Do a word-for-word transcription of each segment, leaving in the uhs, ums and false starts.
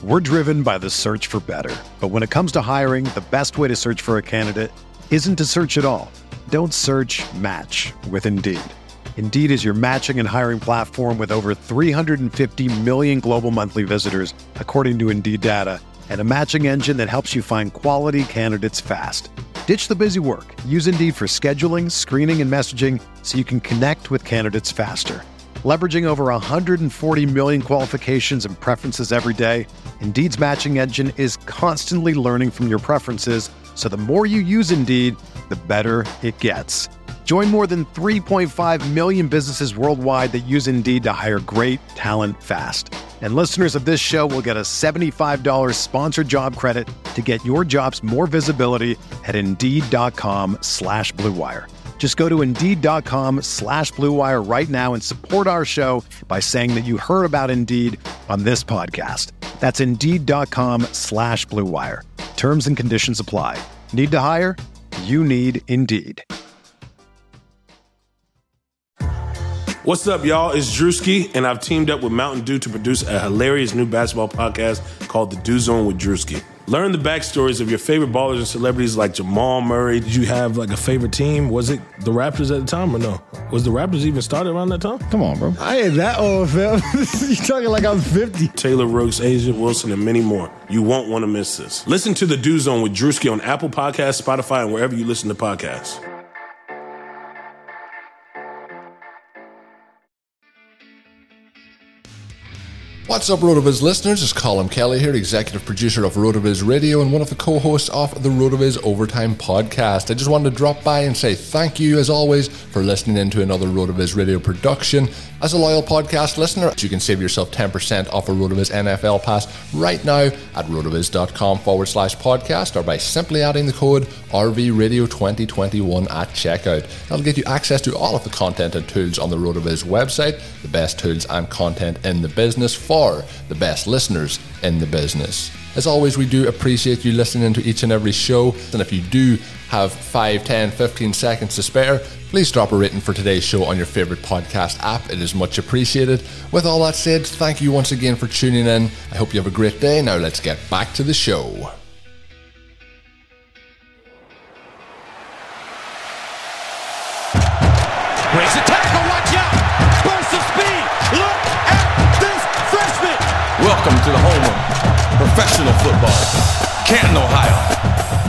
We're driven by the search for better. But when it comes to hiring, the best way to search for a candidate isn't to search at all. Don't search, match with Indeed. Indeed is your matching and hiring platform with over three hundred fifty million global monthly visitors, according to Indeed data, and a matching engine that helps you find quality candidates fast. Ditch the busy work. Use Indeed for scheduling, screening, and messaging so you can connect with candidates faster. Leveraging over one hundred forty million qualifications and preferences every day, Indeed's matching engine is constantly learning from your preferences, so the more you use Indeed, the better it gets. Join more than three point five million businesses worldwide that use Indeed to hire great talent fast. And listeners of this show will get a seventy-five dollars sponsored job credit to get your jobs more visibility at Indeed.com slash Blue Wire. Just go to Indeed.com slash Blue Wire right now and support our show by saying that you heard about Indeed on this podcast. That's Indeed.com slash Blue Wire. Terms and conditions apply. Need to hire? You need Indeed. What's up, y'all? It's Drewski, and I've teamed up with Mountain Dew to produce a hilarious new basketball podcast called The Dew Zone with Drewski. Learn the backstories of your favorite ballers and celebrities like Jamal Murray. Did you have like a favorite team? Was it the Raptors at the time or no? Was the Raptors even started around that time? Come on, bro. I ain't that old, fam. You talking like I'm fifty. Taylor Rooks, Asia Wilson, and many more. You won't want to miss this. Listen to The Dew Zone with Drewski on Apple Podcasts, Spotify, and wherever you listen to podcasts. What's up, RotoViz listeners? It's Colin Kelly here, executive producer of RotoViz Radio and one of the co-hosts of the RotoViz Overtime podcast. I just wanted to drop by and say thank you, as always, for listening in to another RotoViz Radio production. As a loyal podcast listener, you can save yourself ten percent off a RotoViz N F L pass right now at rotoviz.com forward slash podcast or by simply adding the code R V Radio twenty twenty-one at checkout. That'll get you access to all of the content and tools on the RotoViz website, the best tools and content in the business for the best listeners in the business. As always, we do appreciate you listening to each and every show, and if you do have five, ten, fifteen seconds to spare, please drop a rating for today's show on your favorite podcast app. It is much appreciated. With all that said, thank you once again for tuning in. I hope you have a great day. Now let's get back to the show. Breaks a tackle, watch out! Burst of speed! Look at this freshman! Welcome to the home of professional football, Canton, Ohio.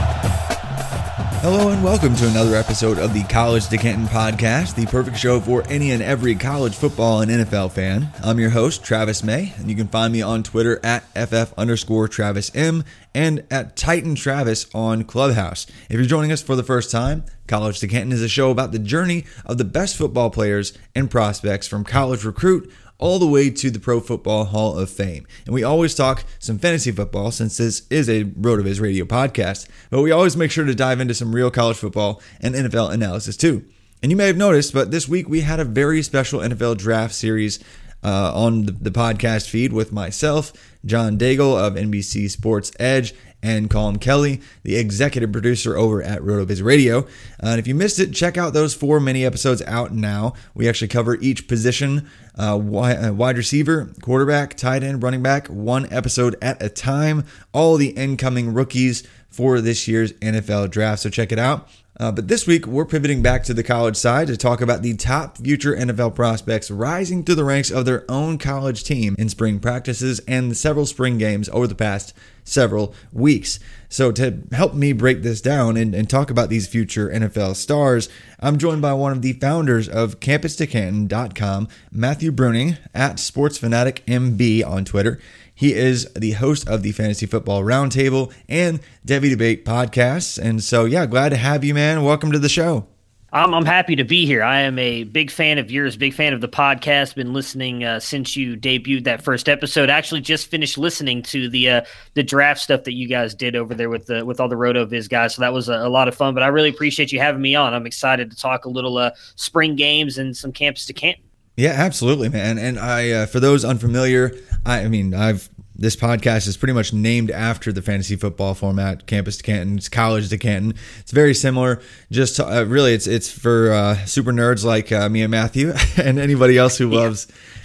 Hello and welcome to another episode of the College to Canton podcast, the perfect show for any and every college football and N F L fan. I'm your host, Travis May, and you can find me on Twitter at ff underscore Travis M and at Titan Travis on Clubhouse. If you're joining us for the first time, College to Canton is a show about the journey of the best football players and prospects from college recruit all the way to the Pro Football Hall of Fame. And we always talk some fantasy football since this is a RotoViz Radio podcast, but we always make sure to dive into some real college football and N F L analysis too. And you may have noticed, but this week we had a very special N F L draft series uh, on the, the podcast feed with myself, John Daigle of N B C Sports Edge, and Colin Kelly, the executive producer over at RotoViz Radio. Uh, and if you missed it, check out those four mini episodes out now. We actually cover each position, uh, wide receiver, quarterback, tight end, running back, one episode at a time. All the incoming rookies for this year's N F L draft, so check it out. Uh, but this week, we're pivoting back to the college side to talk about the top future N F L prospects rising through the ranks of their own college team in spring practices and several spring games over the past several weeks. So to help me break this down and, and talk about these future N F L stars, I'm joined by one of the founders of campus to canton dot com, Matthew Bruning, at Sports Fanatic M B on Twitter. He is the host of the Fantasy Football Roundtable and Devy Debate podcasts. And so, yeah, glad to have you, man. Welcome to the show. I'm, I'm happy to be here. I am a big fan of yours, big fan of the podcast. Been listening uh, since you debuted that first episode. Actually, just finished listening to the uh, the draft stuff that you guys did over there with the with all the RotoViz guys. So that was a, a lot of fun. But I really appreciate you having me on. I'm excited to talk a little uh, spring games and some campus to Canton. Yeah, absolutely, man. And I, uh, for those unfamiliar, I, I mean, I've this podcast is pretty much named after the fantasy football format, Campus to Canton. It's College to Canton. It's very similar. Just to, uh, really, it's it's for uh, super nerds like uh, me and Matthew, and anybody else who loves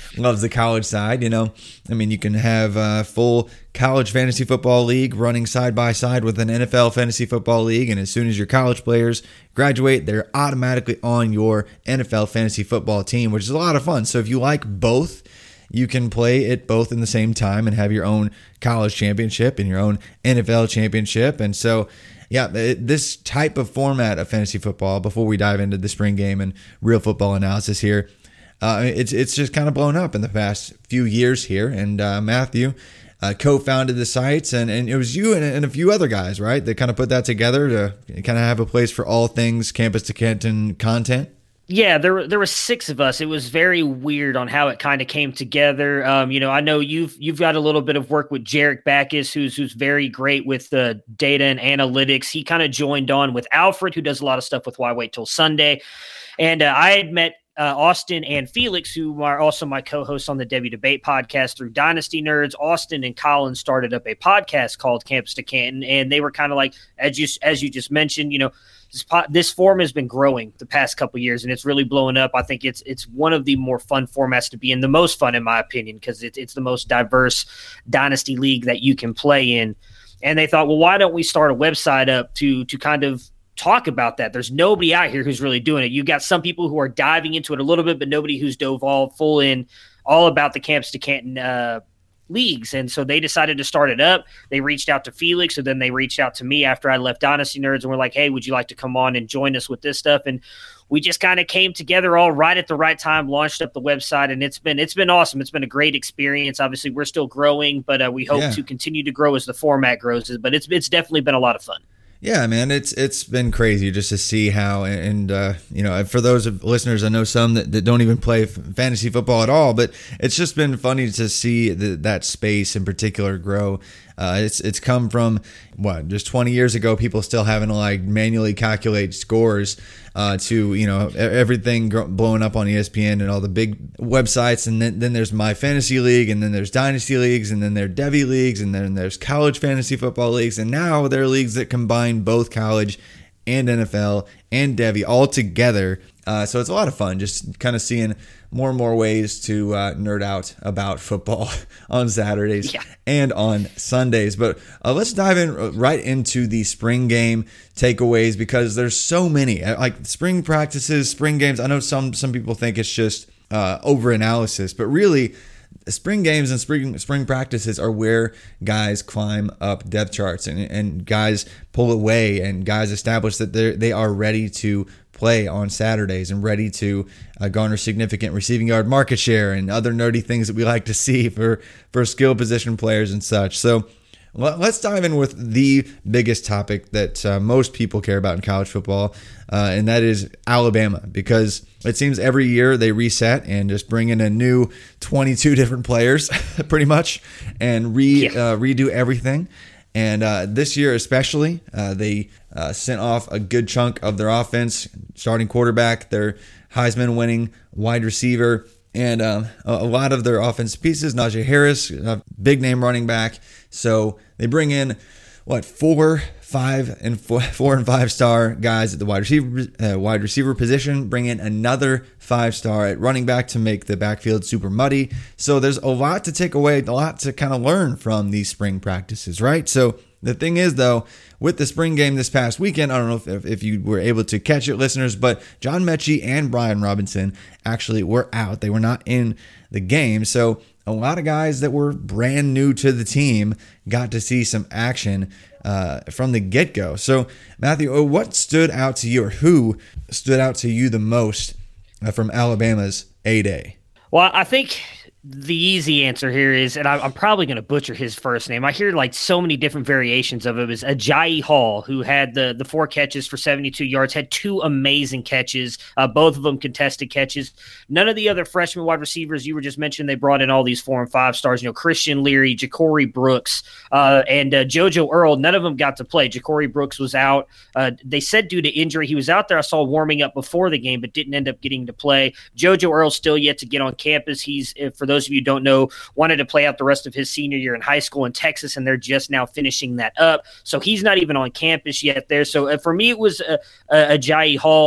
loves the college side. You know, I mean, you can have a full college fantasy football league running side by side with an N F L fantasy football league, and as soon as your college players graduate, they're automatically on your N F L fantasy football team, which is a lot of fun. So if you like both, you can play it both in the same time and have your own college championship and your own N F L championship. And so, yeah, this type of format of fantasy football, before we dive into the spring game and real football analysis here, uh, it's it's just kind of blown up in the past few years here. And uh, Matthew uh, co-founded the sites, and, and it was you and, and a few other guys, right, that kind of put that together to kind of have a place for all things Campus to Canton content. Yeah, there there were six of us. It was very weird on how it kind of came together. Um, you know, I know you've you've got a little bit of work with Jarek Backus, who's who's very great with the uh, data and analytics. He kind of joined on with Alfred, who does a lot of stuff with Why Wait Till Sunday. And uh, I had met uh, Austin and Felix, who are also my co-hosts on the Devy Debate podcast through Dynasty Nerds. Austin and Colin started up a podcast called Campus to Canton, and they were kind of like, as you as you just mentioned, you know, This, this form has been growing the past couple of years, and it's really blowing up. I think it's it's one of the more fun formats to be in, the most fun in my opinion, because it's it's the most diverse dynasty league that you can play in. And they thought, well, why don't we start a website up to to kind of talk about that? There's nobody out here who's really doing it. You've got some people who are diving into it a little bit, but nobody who's dove all full in all about the Campus to Canton uh, leagues. And so they decided to start it up. They reached out to Felix, and then they reached out to me after I left Dynasty Nerds, and we're like, hey, would you like to come on and join us with this stuff? And we just kind of came together all right at the right time, launched up the website, and it's been it's been awesome. It's been a great experience. Obviously, we're still growing, but uh, we hope yeah. to continue to grow as the format grows. But it's it's definitely been a lot of fun. Yeah, man, it's it's been crazy just to see how, and uh, you know, for those of listeners, I know some that, that don't even play fantasy football at all, but it's just been funny to see the, that space in particular grow. Uh, it's it's come from what, just twenty years ago, people still having to like manually calculate scores uh, to, you know, everything blowing up on E S P N and all the big websites, and then, then there's My Fantasy League, and then there's Dynasty Leagues, and then there's Devy Leagues, and then there's college fantasy football leagues, and now there are leagues that combine both college and N F L and Devy all together. Uh, so it's a lot of fun just kind of seeing more and more ways to uh, nerd out about football on Saturdays yeah. and on Sundays. But uh, let's dive in right into the spring game takeaways, because there's so many. Like spring practices, spring games. I know some some people think it's just uh, over analysis, but really, spring games and spring spring practices are where guys climb up depth charts, and, and guys pull away, and guys establish that they they are ready to play on Saturdays and ready to uh, garner significant receiving yard market share and other nerdy things that we like to see for, for skill position players and such. So let's dive in with the biggest topic that uh, most people care about in college football, uh, and that is Alabama, because it seems every year they reset and just bring in a new twenty-two different players pretty much and re yeah. uh, redo everything. And uh, this year especially, uh, they uh, sent off a good chunk of their offense, starting quarterback, their Heisman-winning wide receiver, and um, a lot of their offensive pieces. Najee Harris, a big-name running back. So they bring in, what, four, five, and four, four and five-star guys at the wide receiver, uh, wide receiver position. Bring in another five-star at running back to make the backfield super muddy. So there's a lot to take away, a lot to kind of learn from these spring practices, right? So the thing is, though, with the spring game this past weekend, I don't know if, if, if you were able to catch it, listeners, but John Mechie and Brian Robinson actually were out. They were not in the game. So a lot of guys that were brand new to the team got to see some action uh, from the get-go. So, Matthew, what stood out to you, or who stood out to you the most uh, from Alabama's A-Day? Well, I think the easy answer here is, and I'm probably going to butcher his first name. I hear like so many different variations of it. Is Ajayi Hall, who had the the four catches for seventy-two yards, had two amazing catches, uh, both of them contested catches. None of the other freshman wide receivers you were just mentioning, they brought in all these four and five stars. You know, Christian Leary, Ja'Cory Brooks, uh, and uh, JoJo Earl. None of them got to play. Ja'Cory Brooks was out. Uh, they said due to injury. He was out there. I saw warming up before the game, but didn't end up getting to play. JoJo Earl still yet to get on campus. He's, for those of you who don't know, wanted to play out the rest of his senior year in high school in Texas, and they're just now finishing that up. So he's not even on campus yet there. So uh, for me, it was uh, uh, Ajayi Hall.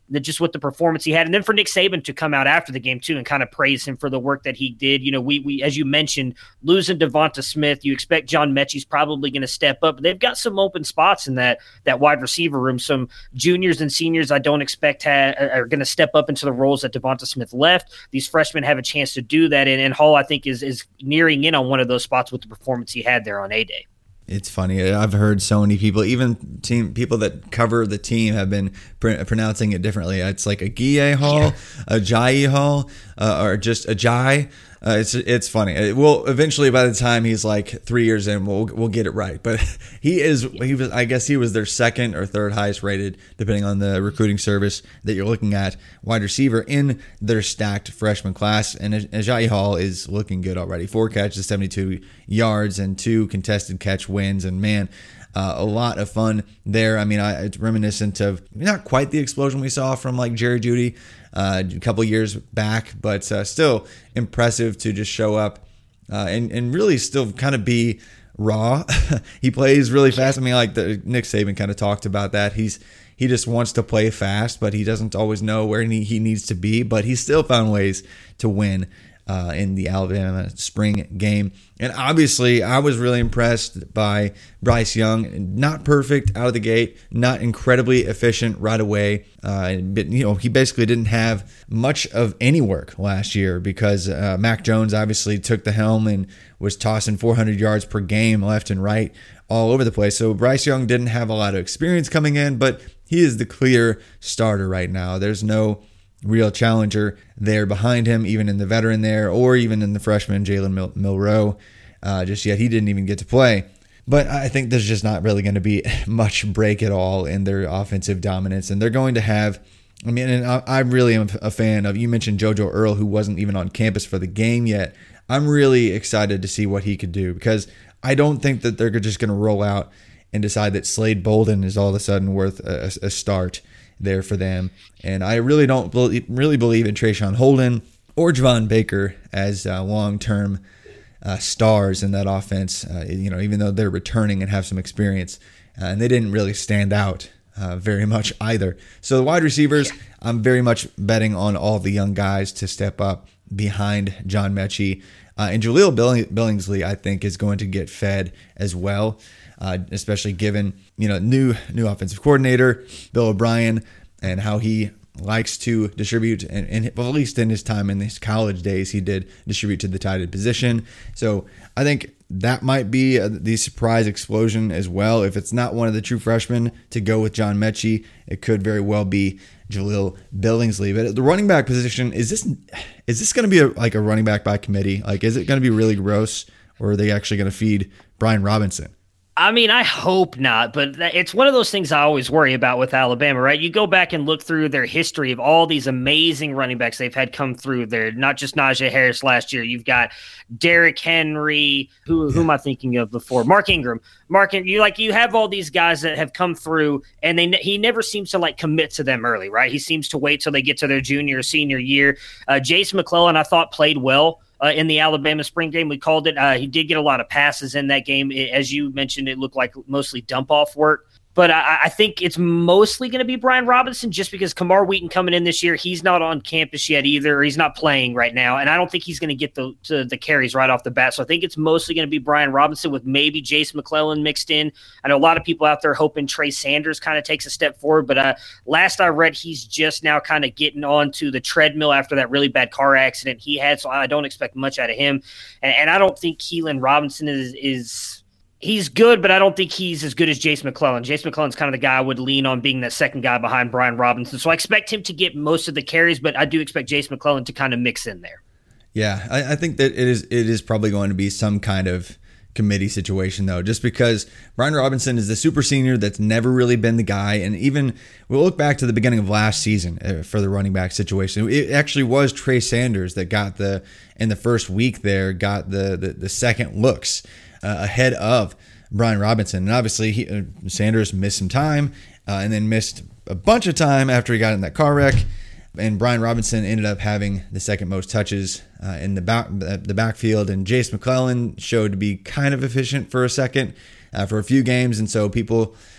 the, just with the performance he had. And then for Nick Saban to come out after the game too and kind of praise him for the work that he did. You know, we, we as you mentioned, losing Devonta Smith, you expect John Mechie's probably going to step up. But they've got some open spots in that that wide receiver room. Some juniors and seniors I don't expect ha- are going to step up into the roles that Devonta Smith left. These freshmen have a chance to do that. And, and Hall, I think, is is nearing in on one of those spots with the performance he had there on A-Day. It's funny. I've heard so many people, even team people that cover the team, have been pr- pronouncing it differently. It's like a Agiye Hall, yeah. a Jai Hall, uh, or just a Jai. Uh, it's it's funny. It will eventually, by the time he's like three years in, we'll we'll get it right. But he is he was I guess he was their second or third highest rated, depending on the recruiting service that you're looking at, wide receiver in their stacked freshman class. And Agiye Hall is looking good already. Four catches, seventy-two yards, and two contested catch wins. And man, uh, a lot of fun there. I mean, I, it's reminiscent of not quite the explosion we saw from like Jerry Jeudy Uh, a couple years back, but uh, still impressive to just show up uh, and and really still kind of be raw. He plays really fast. I mean, like the Nick Saban kind of talked about that. He's he just wants to play fast, but he doesn't always know where he, he needs to be. But he still found ways to win uh, in the Alabama spring game. And obviously, I was really impressed by Bryce Young. Not perfect out of the gate, not incredibly efficient right away. Uh, but, you know, he basically didn't have much of any work last year because uh, Mac Jones obviously took the helm and was tossing four hundred yards per game left and right all over the place. So Bryce Young didn't have a lot of experience coming in, but he is the clear starter right now. There's no real challenger there behind him, even in the veteran there, or even in the freshman Jalen Mil- Milroe. Uh, just yet, he didn't even get to play. But I think there's just not really going to be much break at all in their offensive dominance, and they're going to have. I mean, and I, I really am a fan of. You mentioned JoJo Earle, who wasn't even on campus for the game yet. I'm really excited to see what he could do because I don't think that they're just going to roll out and decide that Slade Bolden is all of a sudden worth a, a start there for them. And I really don't believe, really believe in Trayshawn Holden or Javon Baker as uh, long-term uh, stars in that offense. Uh, you know, even though they're returning and have some experience, uh, and they didn't really stand out uh, very much either. So the wide receivers, I'm very much betting on all the young guys to step up behind John Mechie. Uh, and Jaleel Bill- Billingsley, I think, is going to get fed as well. Uh, especially given, you know, new new offensive coordinator, Bill O'Brien, and how he likes to distribute, and, and well, at least in his time in his college days, he did distribute to the tight end position. So I think that might be a, the surprise explosion as well. If it's not one of the true freshmen to go with John Mechie, it could very well be Jaleel Billingsley. But at the running back position, is this is this going to be a, like a running back by committee? Like, is it going to be really gross, or are they actually going to feed Brian Robinson? I mean, I hope not, but it's one of those things I always worry about with Alabama, right? You go back and look through their history of all these amazing running backs they've had come through there, not just Najee Harris last year. You've got Derrick Henry, who, who am I thinking of before? Mark Ingram. Mark, you like you have all these guys that have come through, and they he never seems to like commit to them early, right? He seems to wait till they get to their junior or senior year. Uh, Jace McClellan, I thought, played well Uh, in the Alabama spring game. We called it. Uh, he did get a lot of passes in that game. It, as you mentioned, it looked like mostly dump-off work. But I, I think it's mostly going to be Brian Robinson just because Kamar Wheaton coming in this year, he's not on campus yet either. Or he's not playing right now, and I don't think he's going to get the to the carries right off the bat. So I think it's mostly going to be Brian Robinson with maybe Jace McClellan mixed in. I know a lot of people out there hoping Trey Sanders kind of takes a step forward, but uh, last I read, he's just now kind of getting onto the treadmill after that really bad car accident he had, so I don't expect much out of him. And, and I don't think Keelan Robinson is is – he's good, but I don't think he's as good as Jace McClellan. Jace McClellan's kind of the guy I would lean on being that second guy behind Brian Robinson. So I expect him to get most of the carries, but I do expect Jace McClellan to kind of mix in there. Yeah, I, I think that it is it is probably going to be some kind of committee situation, though, just because Brian Robinson is the super senior that's never really been the guy. And even we'll look back to the beginning of last season uh, for the running back situation. It actually was Trey Sanders that got the, in the first week there, got the the, the second looks Uh, ahead of Brian Robinson. And obviously he, uh, Sanders missed some time uh, and then missed a bunch of time after he got in that car wreck. And Brian Robinson ended up having the second most touches uh, in the back the backfield. And Jace McClellan showed to be kind of efficient for a second uh, for a few games. And so people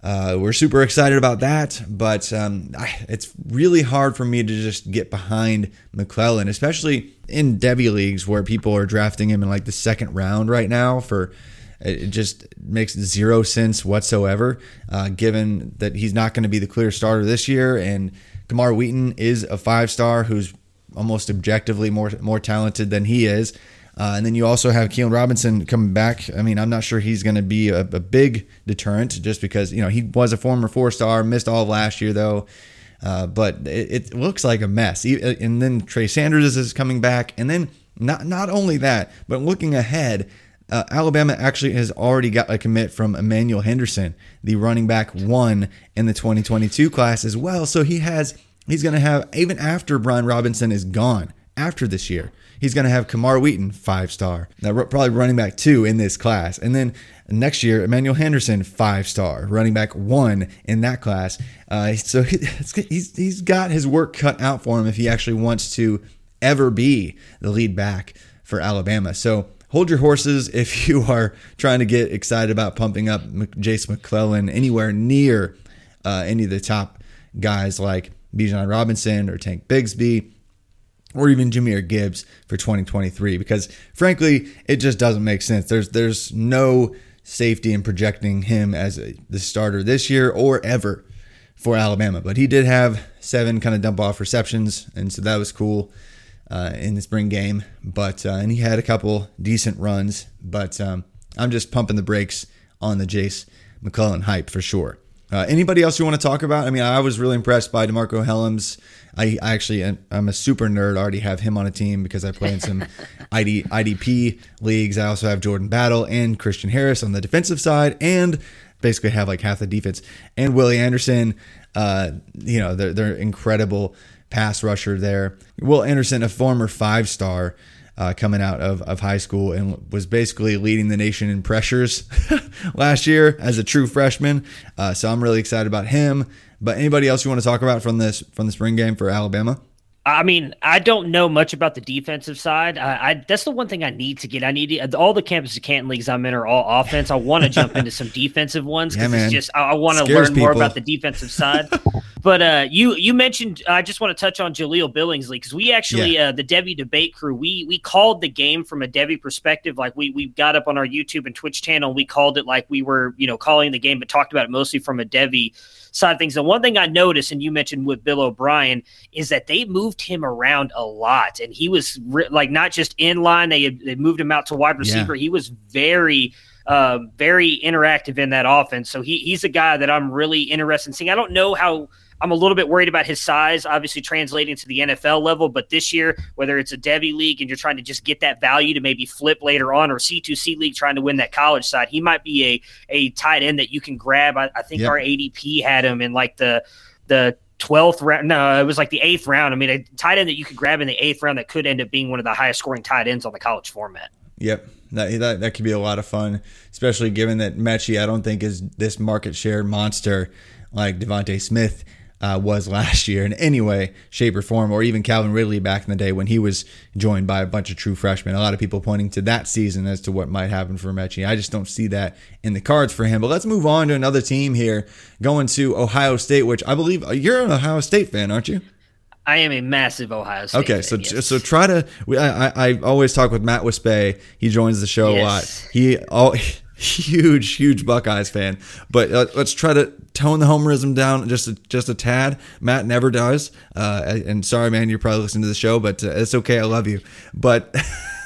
Uh, we're super excited about that, but um, I, it's really hard for me to just get behind McClellan, especially in Devy leagues where people are drafting him in like the second round right now. For it just makes zero sense whatsoever, uh, given that he's not going to be the clear starter this year, and Kamar Wheaton is a five-star who's almost objectively more more talented than he is. Uh, and then you also have Keelan Robinson coming back. I mean, I'm not sure he's going to be a, a big deterrent just because, you know, he was a former four-star, missed all of last year, though. Uh, but it, it looks like a mess. And then Trey Sanders is coming back. And then not not only that, but looking ahead, uh, Alabama actually has already got a commit from Emmanuel Henderson, the running back one in the twenty twenty-two class as well. So he has he's going to have, even after Brian Robinson is gone, after this year, he's going to have Kamar Wheaton, five-star. Now, probably running back two in this class. And then next year, Emmanuel Henderson, five-star, running back one in that class. Uh, so he, he's he's got his work cut out for him if he actually wants to ever be the lead back for Alabama. So hold your horses if you are trying to get excited about pumping up Jace McClellan anywhere near uh, any of the top guys like Bijan Robinson or Tank Bigsby, or even Jahmyr Gibbs for twenty twenty-three, because frankly, it just doesn't make sense. There's there's no safety in projecting him as a, the starter this year or ever for Alabama. But he did have seven kind of dump off receptions, and so that was cool uh, in the spring game. But uh, and he had a couple decent runs, but um, I'm just pumping the brakes on the Jace McClellan hype for sure. Uh, anybody else you want to talk about? I mean, I was really impressed by DeMarco Hellams. I, I actually, I'm a super nerd. I already have him on a team because I play in some I D, I D P leagues. I also have Jordan Battle and Christian Harris on the defensive side, and basically have like half the defense. And Willie Anderson, uh, you know, they're, they're incredible pass rusher there. Will Anderson, a former five-star, Uh, coming out of, of high school, and was basically leading the nation in pressures last year as a true freshman. Uh, so I'm really excited about him. But anybody else you want to talk about from this from the spring game for Alabama? I mean, I don't know much about the defensive side. I, I that's the one thing I need to get. I need to, all the Campus to Canton leagues I'm in are all offense. I want to jump into some defensive ones because yeah, it's just I, I want to learn people. more about the defensive side. But uh, you you mentioned I just want to touch on Jaleel Billingsley because we actually yeah. uh, the Devy debate crew we we called the game from a Devy perspective. Like we we got up on our YouTube and Twitch channel. And we called it like we were you know calling the game, but talked about it mostly from a Devy side of things. And one thing I noticed, and you mentioned with Bill O'Brien, is that they moved him around a lot, and he was re- like not just in line. They they moved him out to wide receiver. Yeah. He was very. Uh, very interactive in that offense. So he he's a guy that I'm really interested in seeing. I don't know how I'm a little bit worried about his size, obviously translating to the N F L level, but this year, whether it's a Devy league and you're trying to just get that value to maybe flip later on, or C two C league trying to win that college side, he might be a, a tight end that you can grab. I, I think yep. our A D P had him in like the, the twelfth round. No, it was like the eighth round. I mean, a tight end that you could grab in the eighth round that could end up being one of the highest scoring tight ends on the college format. Yep. That, that that could be a lot of fun, especially given that Mechie, I don't think, is this market share monster like Devontae Smith uh, was last year in any way, shape, or form, or even Calvin Ridley back in the day when he was joined by a bunch of true freshmen. A lot of people pointing to that season as to what might happen for Mechie. I just don't see that in the cards for him. But let's move on to another team here, going to Ohio State, which I believe you're an Ohio State fan, aren't you? I am a massive Ohio State Okay, fan, so yes. so try to. I, I I always talk with Matt Wispay. He joins the show yes. a lot. He all huge huge Buckeyes fan. But uh, let's try to tone the homerism down just a, just a tad. Matt never does. Uh, and sorry, man, you're probably listening to the show, but uh, it's okay. I love you. But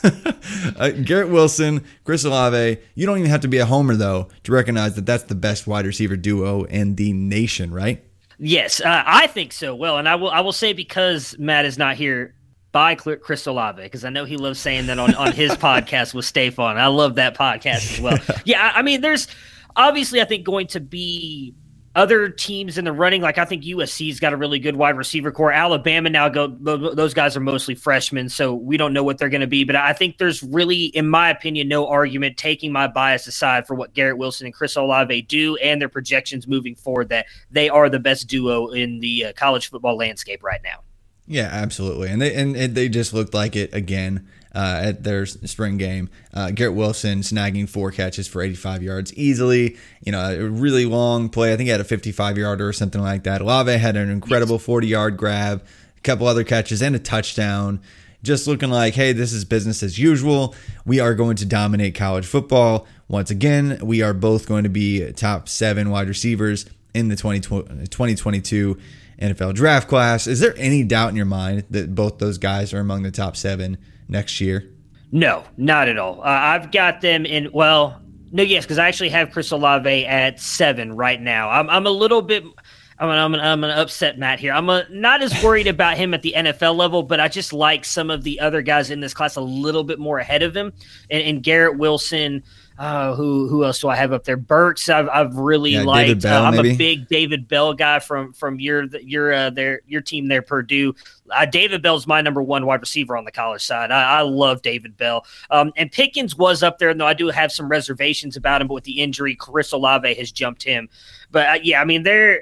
uh, Garrett Wilson, Chris Olave. You don't even have to be a homer though to recognize that that's the best wide receiver duo in the nation, right? Yes, uh, I think so. Well, and I will I will say, because Matt is not here, by Chris Olave, because I know he loves saying that on, on his podcast with Stefan. I love that podcast as well. Yeah, I mean, there's obviously, I think, going to be other teams in the running. Like, I think U S C's got a really good wide receiver core. Alabama now, go those guys are mostly freshmen, so we don't know what they're going to be. But I think there's really, in my opinion, no argument, taking my bias aside, for what Garrett Wilson and Chris Olave do and their projections moving forward, that they are the best duo in the uh, college football landscape right now. Yeah, absolutely. And they and, and they just looked like it again uh, at their spring game. Uh, Garrett Wilson snagging four catches for eighty-five yards easily. You know, a really long play. I think he had a fifty-five yarder or something like that. Olave had an incredible forty-yard grab, a couple other catches, and a touchdown. Just looking like, hey, this is business as usual. We are going to dominate college football. Once again, we are both going to be top seven wide receivers in the twenty twenty-two N F L draft class. Is there any doubt in your mind that both those guys are among the top seven next year? No, not at all. Uh, I've got them in, well, no, yes, because I actually have Chris Olave at seven right now. I'm, I'm a little bit... I'm gonna, I'm gonna, I'm gonna upset Matt here. I'm a, not as worried about him at the N F L level, but I just like some of the other guys in this class a little bit more ahead of him. And, and Garrett Wilson, uh, who who else do I have up there? Burks, I've I've really yeah, liked. Bell, uh, I'm maybe? a big David Bell guy from from your your uh, their your team there, Purdue. Uh, David Bell's my number one wide receiver on the college side. I, I love David Bell. Um, and Pickens was up there, though I do have some reservations about him. But with the injury, Chris Olave has jumped him. But uh, yeah, I mean they're.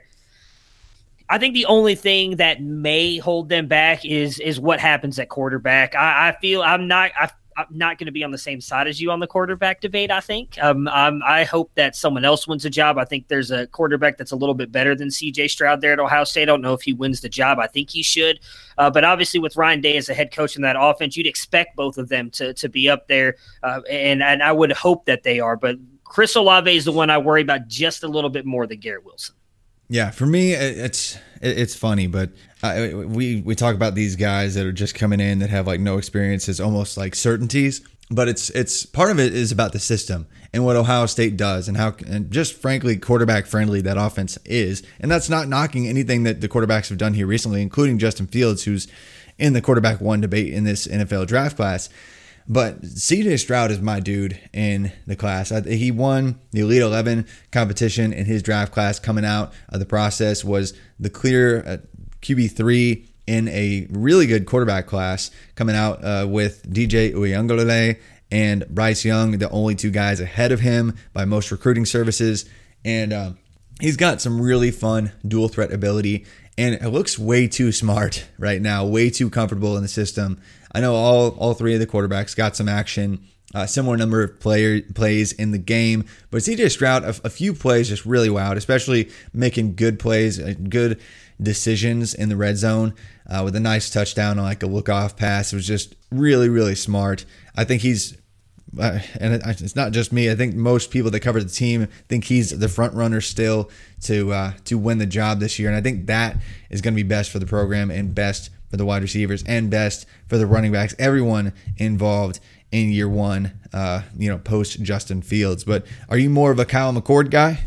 I think the only thing that may hold them back is is what happens at quarterback. I, I feel I'm not I, I'm not going to be on the same side as you on the quarterback debate. I think um, um, I hope that someone else wins the job. I think there's a quarterback that's a little bit better than C J Stroud there at Ohio State. I don't know if he wins the job. I think he should, uh, but obviously with Ryan Day as a head coach in that offense, you'd expect both of them to to be up there, uh, and and I would hope that they are. But Chris Olave is the one I worry about just a little bit more than Garrett Wilson. Yeah, for me, it's it's funny, but uh, we we talk about these guys that are just coming in that have like no experience as almost like certainties. But it's it's part of it is about the system and what Ohio State does and how and just frankly quarterback friendly that offense is. And that's not knocking anything that the quarterbacks have done here recently, including Justin Fields, who's in the quarterback one debate in this N F L draft class. But C J Stroud is my dude in the class. He won the Elite eleven competition in his draft class. Coming out of the process was the clear Q B three in a really good quarterback class, coming out uh, with D J Uiagalelei and Bryce Young, the only two guys ahead of him by most recruiting services. And uh, he's got some really fun dual threat ability, and it looks way too smart right now, way too comfortable in the system. I know all all three of the quarterbacks got some action, uh, similar number of player plays in the game, but C J Stroud, a, a few plays just really wowed, especially making good plays, uh, good decisions in the red zone uh, with a nice touchdown on like a look-off pass. It was just really, really smart. I think he's, uh, and it, it's not just me, I think most people that cover the team think he's the front runner still to uh, to win the job this year, and I think that is going to be best for the program and best for the wide receivers and best for the running backs, everyone involved in year one, uh, you know, post Justin Fields. But are you more of a Kyle McCord guy?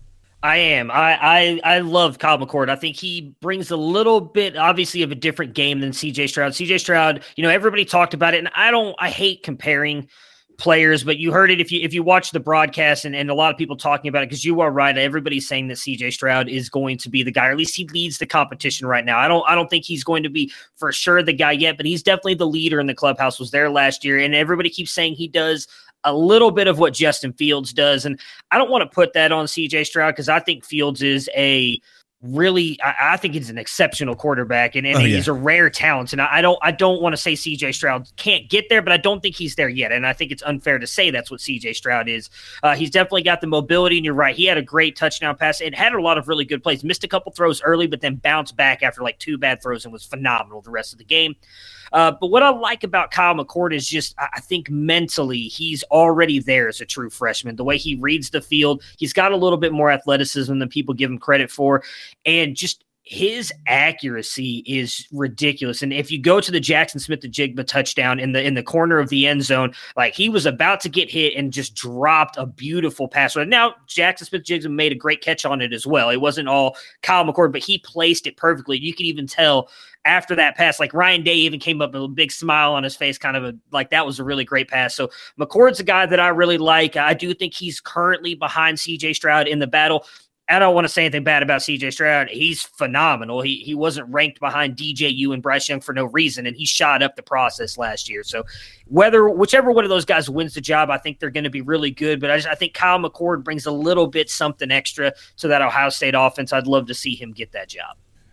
I am. I, I I love Kyle McCord. I think he brings a little bit, obviously, of a different game than C J Stroud. C J Stroud, you know, everybody talked about it, and I don't. I hate comparing players, but you heard it if you if you watch the broadcast and, and a lot of people talking about it, because you are right. Everybody's saying that C J Stroud is going to be the guy, or at least he leads the competition right now. I don't I don't think he's going to be for sure the guy yet, but he's definitely the leader in the clubhouse, was there last year, and everybody keeps saying he does a little bit of what Justin Fields does. And I don't want to put that on C J Stroud, because I think Fields is a really, I, I think he's an exceptional quarterback, and, and oh, he's yeah. a rare talent. And I, I don't, I don't want to say C J Stroud can't get there, but I don't think he's there yet. And I think it's unfair to say that's what C J Stroud is. Uh, he's definitely got the mobility, and you're right. He had a great touchdown pass and had a lot of really good plays. Missed a couple throws early, but then bounced back after like two bad throws and was phenomenal the rest of the game. Uh, but what I like about Kyle McCord is just, I think mentally he's already there as a true freshman. The way he reads the field, he's got a little bit more athleticism than people give him credit for. And just his accuracy is ridiculous. And if you go to the Jackson Smith-Njigba touchdown in the in the corner of the end zone, like he was about to get hit and just dropped a beautiful pass. Now, Jackson Smith-Njigba made a great catch on it as well. It wasn't all Kyle McCord, but he placed it perfectly. You can even tell after that pass, like Ryan Day even came up with a big smile on his face, kind of a, like that was a really great pass. So McCord's a guy that I really like. I do think he's currently behind C J Stroud in the battle. I don't want to say anything bad about C J Stroud. He's phenomenal. He he wasn't ranked behind D J U and Bryce Young for no reason, and he shot up the process last year. So whether whichever one of those guys wins the job, I think they're going to be really good. But I, just, I think Kyle McCord brings a little bit something extra to that Ohio State offense. I'd love to see him get that job.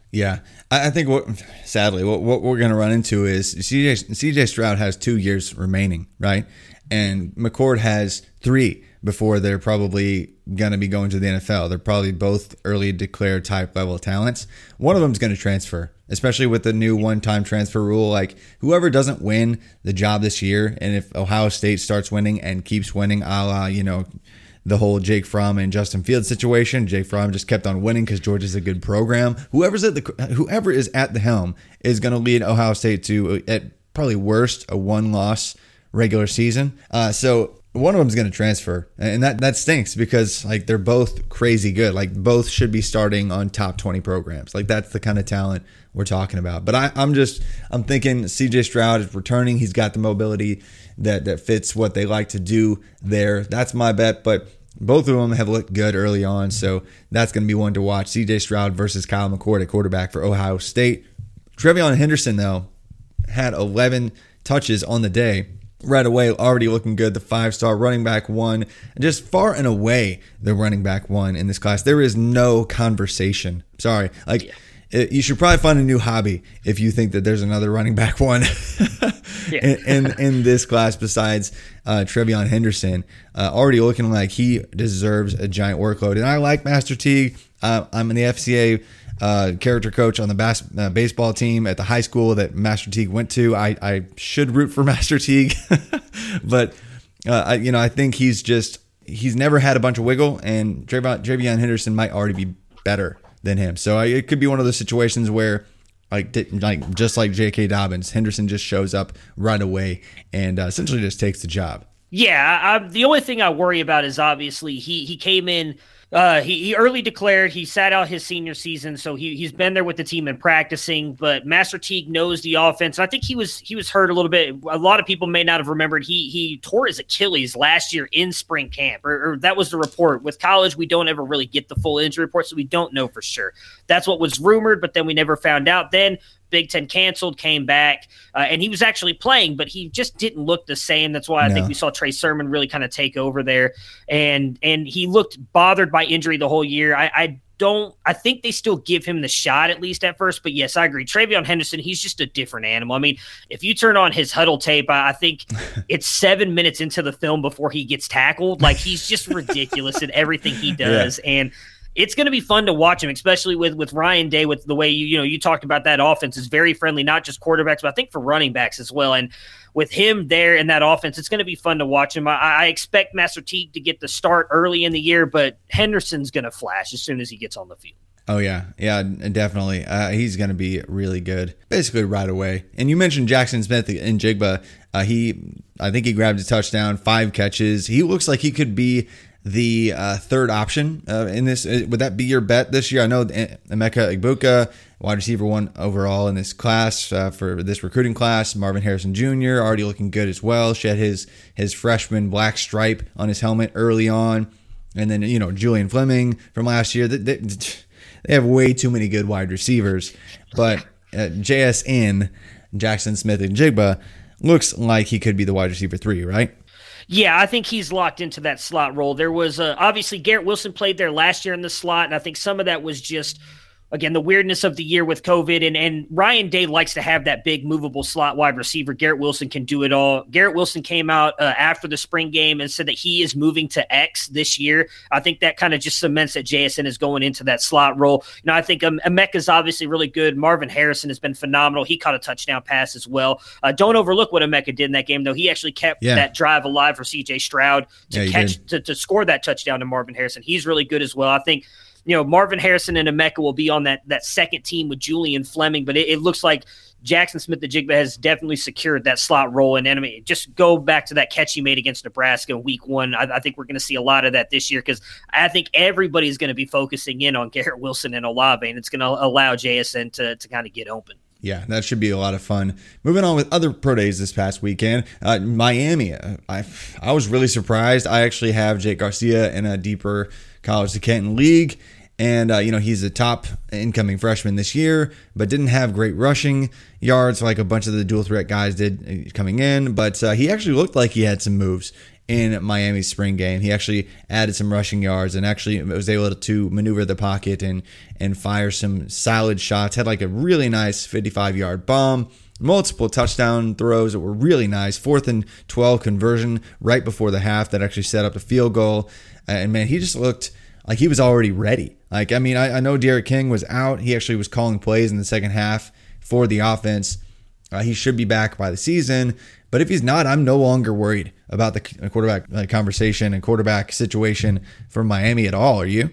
Yeah, I think what sadly what, what we're going to run into is C J C J Stroud has two years remaining, right? And McCord has three before they're probably going to be going to the N F L. They're probably both early declared type level talents. One of them is going to transfer, especially with the new one-time transfer rule. Like whoever doesn't win the job this year, and if Ohio State starts winning and keeps winning, a la, you know, the whole Jake Fromm and Justin Fields situation. Jake Fromm just kept on winning because Georgia's a good program. Whoever's at the whoever is at the helm is going to lead Ohio State to, at probably worst, a one-loss regular season. Uh, so one of them is going to transfer, and that that stinks because like they're both crazy good. Like both should be starting on top twenty programs. Like that's the kind of talent we're talking about. But I, I'm just I'm thinking C J Stroud is returning. He's got the mobility that that fits what they like to do there. That's my bet. But both of them have looked good early on, so that's going to be one to watch. C J Stroud versus Kyle McCord at quarterback for Ohio State. TreVeyon Henderson though had eleven touches on the day. Right away, already looking good. The five-star running back one, just far and away the running back one in this class. There is no conversation. Sorry, like yeah. it, you should probably find a new hobby if you think that there's another running back one yeah. in, in in this class besides uh, TreVeyon Henderson. Uh, already looking like he deserves a giant workload. And I like Master Teague. Uh, I'm in the F C A. Uh, character coach on the bas- uh, baseball team at the high school that Master Teague went to. I, I should root for Master Teague, but uh, I, you know, I think he's just he's never had a bunch of wiggle, and TreVeyon, TreVeyon Henderson might already be better than him. So I, it could be one of those situations where, like, like just like J K. Dobbins, Henderson just shows up right away and uh, essentially just takes the job. Yeah, I, I, the only thing I worry about is obviously he he came in. Uh, he, he early declared, he sat out his senior season, so he, he's been there with the team and practicing, but Master Teague knows the offense. I think he was he was hurt a little bit. A lot of people may not have remembered he he tore his Achilles last year in spring camp, or, or that was the report. With college, we don't ever really get the full injury report, so we don't know for sure. That's what was rumored, but then we never found out. Then Big Ten canceled, came back, uh, and he was actually playing, but he just didn't look the same. That's why I no. think we saw Trey Sermon really kind of take over there, and and he looked bothered by injury the whole year. I, I don't – I think they still give him the shot at least at first, but yes, I agree. TreVeyon Henderson, he's just a different animal. I mean, if you turn on his huddle tape, I, I think it's seven minutes into the film before he gets tackled. Like, he's just ridiculous at everything he does, yeah. and – it's going to be fun to watch him, especially with, with Ryan Day, with the way you you know you talked about that offense is very friendly, not just quarterbacks, but I think for running backs as well. And with him there in that offense, it's going to be fun to watch him. I, I expect Master Teague to get the start early in the year, but Henderson's going to flash as soon as he gets on the field. Oh, yeah. Yeah, definitely. Uh, he's going to be really good, basically right away. And you mentioned Jackson Smith and Jigba. Uh, he, I think he grabbed a touchdown, five catches. He looks like he could be the uh, third option uh, in this. Would that be your bet this year? I know Emeka Egbuka, wide receiver one overall in this class uh, for this recruiting class. Marvin Harrison Junior already looking good as well. Shed his his freshman black stripe on his helmet early on. And then, you know, Julian Fleming from last year. They, they, they have way too many good wide receivers. But uh, J S N, Jackson Smith and Jigba, looks like he could be the wide receiver three, right? Yeah, I think he's locked into that slot role. There was uh, obviously Garrett Wilson played there last year in the slot, and I think some of that was just, again, the weirdness of the year with COVID. And, and Ryan Day likes to have that big movable slot wide receiver. Garrett Wilson can do it all. Garrett Wilson came out uh, after the spring game and said that he is moving to X this year. I think that kind of just cements that J S N is going into that slot role. You know, I think um, Emeka is obviously really good. Marvin Harrison has been phenomenal. He caught a touchdown pass as well. Uh, don't overlook what Emeka did in that game, though. He actually kept yeah. that drive alive for C J Stroud to yeah, catch to, to score that touchdown to Marvin Harrison. He's really good as well. I think you know, Marvin Harrison and Emeka will be on that that second team with Julian Fleming, but it, it looks like Jackson Smith-Njigba has definitely secured that slot role. And I mean, just go back to that catch he made against Nebraska in week one. I, I think we're going to see a lot of that this year because I think everybody's going to be focusing in on Garrett Wilson and Olave, and it's going to allow J S N to, to kind of get open. Yeah, that should be a lot of fun. Moving on with other pro days this past weekend, uh, Miami. I I was really surprised. I actually have Jake Garcia in a deeper College to Canton league. And, uh, you know, he's a top incoming freshman this year, but didn't have great rushing yards like a bunch of the dual threat guys did coming in. But uh, he actually looked like he had some moves. in Miami's spring game. He actually added some rushing yards and actually was able to maneuver the pocket and and fire some solid shots. Had like a really nice fifty-five-yard bomb, multiple touchdown throws that were really nice. Fourth and twelve conversion right before the half that actually set up the field goal. And man, he just looked like he was already ready. Like, I mean, I, I know D'Eriq King was out. He actually was calling plays in the second half for the offense. Uh, he should be back by the season. But if he's not, I'm no longer worried about the quarterback conversation and quarterback situation for Miami at all. Are you?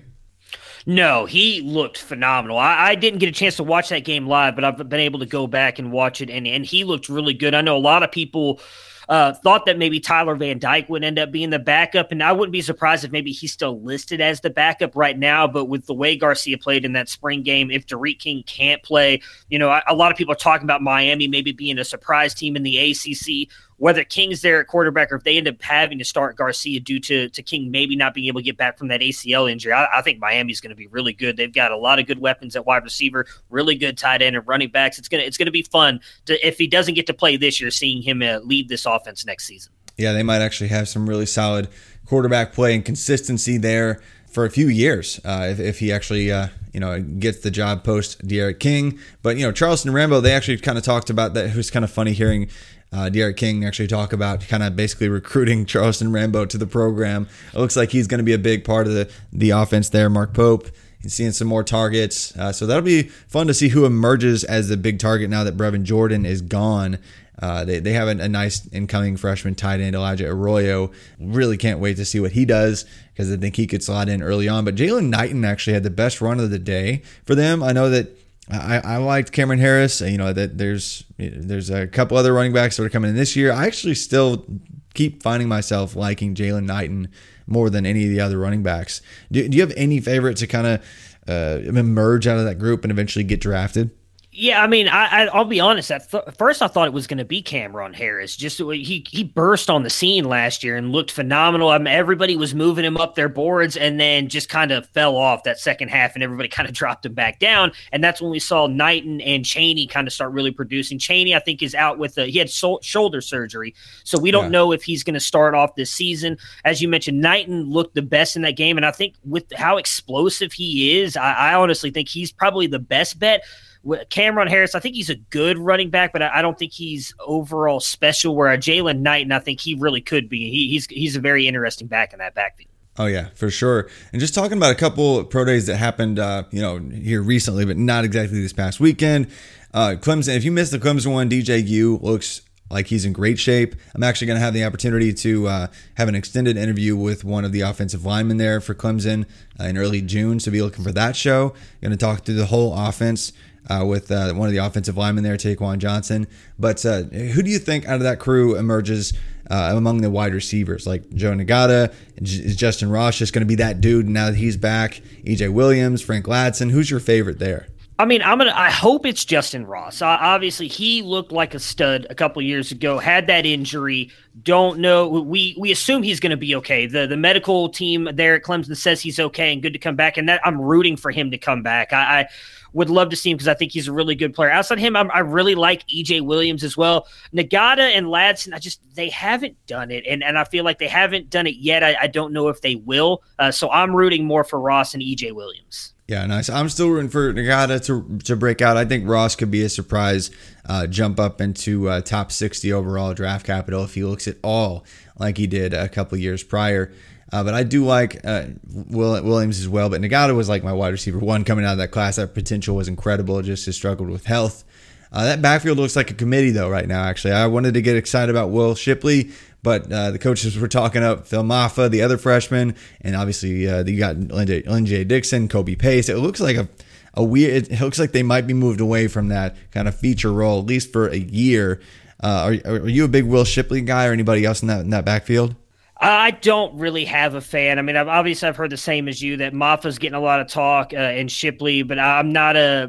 No, he looked phenomenal. I, I didn't get a chance to watch that game live, but I've been able to go back and watch it, and, and he looked really good. I know a lot of people uh, thought that maybe Tyler Van Dyke would end up being the backup, and I wouldn't be surprised if maybe he's still listed as the backup right now, but with the way Garcia played in that spring game, if D'Eriq King can't play, you know, a, a lot of people are talking about Miami maybe being a surprise team in the A C C. Whether King's there at quarterback or if they end up having to start Garcia due to, to King maybe not being able to get back from that A C L injury, I, I think Miami's going to be really good. They've got a lot of good weapons at wide receiver, really good tight end and running backs. It's gonna it's gonna be fun to, if he doesn't get to play this year, seeing him uh, lead this offense next season. Yeah, they might actually have some really solid quarterback play and consistency there for a few years uh, if, if he actually uh, you know gets the job post D'Eriq King. But you know Charleston Rambo, they actually kind of talked about that. It was kind of funny hearing Uh, D'Eriq King actually talk about kind of basically recruiting Charleston Rambo to the program. It looks like he's going to be a big part of the, the offense there. Mark Pope, he's seeing some more targets. Uh, so that'll be fun to see who emerges as the big target now that Brevin Jordan is gone. Uh, they, they have a, a nice incoming freshman tight end, Elijah Arroyo. Really can't wait to see what he does because I think he could slot in early on. But Jalen Knighton actually had the best run of the day for them. I know that I, I liked Cameron Harris. You know that there's there's a couple other running backs that are coming in this year. I actually still keep finding myself liking Jalen Knighton more than any of the other running backs. Do, do you have any favorites to kind of uh, emerge out of that group and eventually get drafted? Yeah, I mean, I, I, I'll be honest. At th- first, I thought it was going to be Cameron Harris. Just he he burst on the scene last year and looked phenomenal. I mean, everybody was moving him up their boards, and then just kind of fell off that second half, and everybody kind of dropped him back down. And that's when we saw Knighton and Chaney kind of start really producing. Chaney, I think, is out with a, he had so- shoulder surgery, so we don't yeah. know if he's going to start off this season. As you mentioned, Knighton looked the best in that game, and I think with how explosive he is, I, I honestly think he's probably the best bet. Cameron Harris, I think he's a good running back, but I don't think he's overall special. Where Jalen Knighton, I think he really could be. He, he's he's a very interesting back in that backfield. Oh yeah, for sure. And just talking about a couple of pro days that happened, uh, you know, here recently, but not exactly this past weekend. Uh, Clemson. If you missed the Clemson one, D J U looks like he's in great shape. I'm actually going to have the opportunity to uh, have an extended interview with one of the offensive linemen there for Clemson uh, in early June. So be looking for that show. Going to talk through the whole offense. Uh, with uh, one of the offensive linemen there, Taquan Johnson. But uh, who do you think out of that crew emerges uh, among the wide receivers? Like Joe Nagata, is Justin Ross just going to be that dude now that he's back? E J Williams, Frank Ladson, who's your favorite there? I mean, I'm gonna. I hope it's Justin Ross. Uh, obviously, he looked like a stud a couple years ago. Had that injury. Don't know. We we assume he's going to be okay. The the medical team there at Clemson says he's okay and good to come back. And that I'm rooting for him to come back. I, I would love to see him because I think he's a really good player. Outside him, I'm, I really like E J Williams as well. Nagata and Ladson, I just they haven't done it, and and I feel like they haven't done it yet. I, I don't know if they will. Uh, so I'm rooting more for Ross and E J Williams. Yeah, nice. I'm still rooting for Nagata to to break out. I think Ross could be a surprise uh, jump up into uh, top sixty overall draft capital if he looks at all like he did a couple years prior. Uh, but I do like uh, Will, Williams as well. But Nagata was like my wide receiver one coming out of that class. That potential was incredible. Just has struggled with health. Uh, that backfield looks like a committee though right now. Actually, I wanted to get excited about Will Shipley. But uh, the coaches were talking up Phil Maffa, the other freshman, and obviously uh, you got Lynn J. Dixon, Kobe Pace. It looks like a, a weird. It looks like they might be moved away from that kind of feature role at least for a year. Uh, are, are you a big Will Shipley guy or anybody else in that in that backfield? I don't really have a fan. I mean, I've, obviously I've heard the same as you that Maffa's getting a lot of talk uh, and Shipley, but I'm not a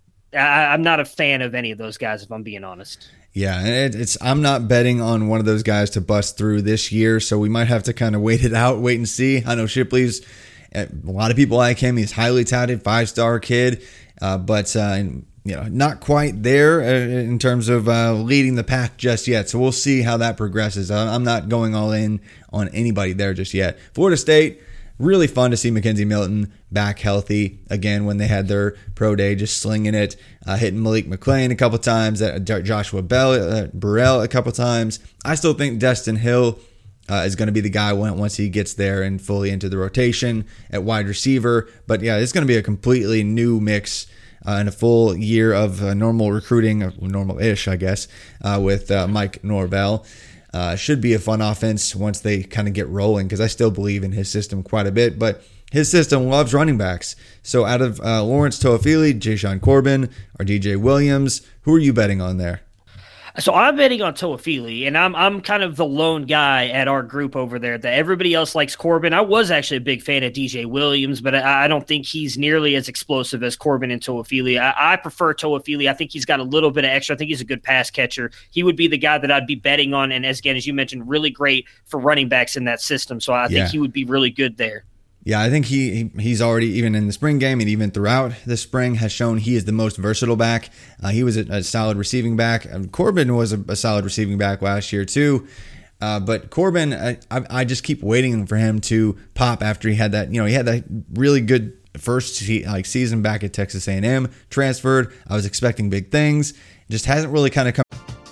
I, I'm not a fan of any of those guys if I'm being honest. Yeah, and it, it's I'm not betting on one of those guys to bust through this year, so we might have to kind of wait it out, wait and see. I know Shipley's a lot of people like him. He's highly touted, five star kid, uh, but uh, you know, not quite there in terms of uh, leading the pack just yet. So we'll see how that progresses. I'm not going all in on anybody there just yet. Florida State, really fun to see Mackenzie Milton back healthy again when they had their pro day, just slinging it, uh, hitting Malik McClain a couple times, uh, Joshua Bell, uh, Burrell a couple times. I still think Destin Hill uh, is going to be the guy when, once he gets there and fully into the rotation at wide receiver. But yeah, it's going to be a completely new mix uh, and a full year of uh, normal recruiting, normal-ish, I guess, uh, with uh, Mike Norvell. Uh, should be a fun offense once they kind of get rolling, because I still believe in his system quite a bit, but his system loves running backs. So out of uh, Lawrence Toafili, Jashaun Corbin, or D J Williams, who are you betting on there? So I'm betting on Toafili, and I'm I'm kind of the lone guy at our group over there that everybody else likes Corbin. I was actually a big fan of D J Williams, but I, I don't think he's nearly as explosive as Corbin and Toafili. I, I prefer Toafili. I think he's got a little bit of extra. I think he's a good pass catcher. He would be the guy that I'd be betting on, and as again, as you mentioned, really great for running backs in that system. So I yeah. think he would be really good there. Yeah, I think he, he he's already, even in the spring game and even throughout the spring, has shown he is the most versatile back. Uh, he was a, a solid receiving back. Um, Corbin was a, a solid receiving back last year too. Uh, but Corbin, I, I, I just keep waiting for him to pop after he had that, you know, he had that really good first like season back at Texas A and M, transferred. I was expecting big things. Just hasn't really kind of come.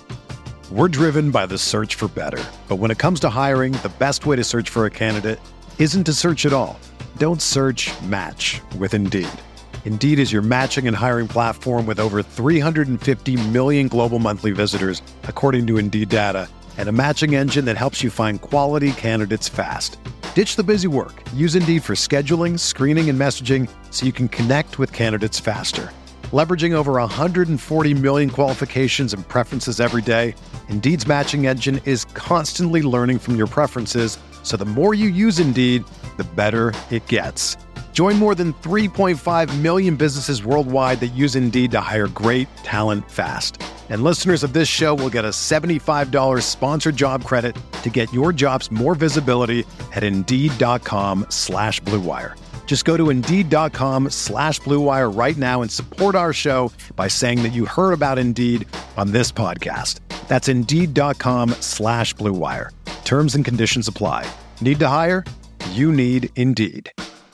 We're driven by the search for better. But when it comes to hiring, the best way to search for a candidate isn't to search at all. Don't search, match with Indeed. Indeed is your matching and hiring platform with over three hundred fifty million global monthly visitors, according to Indeed data, and a matching engine that helps you find quality candidates fast. Ditch the busy work. Use Indeed for scheduling, screening, and messaging so you can connect with candidates faster. Leveraging over one hundred forty million qualifications and preferences every day, Indeed's matching engine is constantly learning from your preferences, so the more you use Indeed, the better it gets. Join more than three point five million businesses worldwide that use Indeed to hire great talent fast. And listeners of this show will get a seventy-five dollars sponsored job credit to get your jobs more visibility at Indeed.com slash Blue Wire. Just go to Indeed.com slash Blue Wire right now and support our show by saying that you heard about Indeed on this podcast. That's Indeed.com slash Blue Wire. Terms and conditions apply. Need to hire? You need Indeed.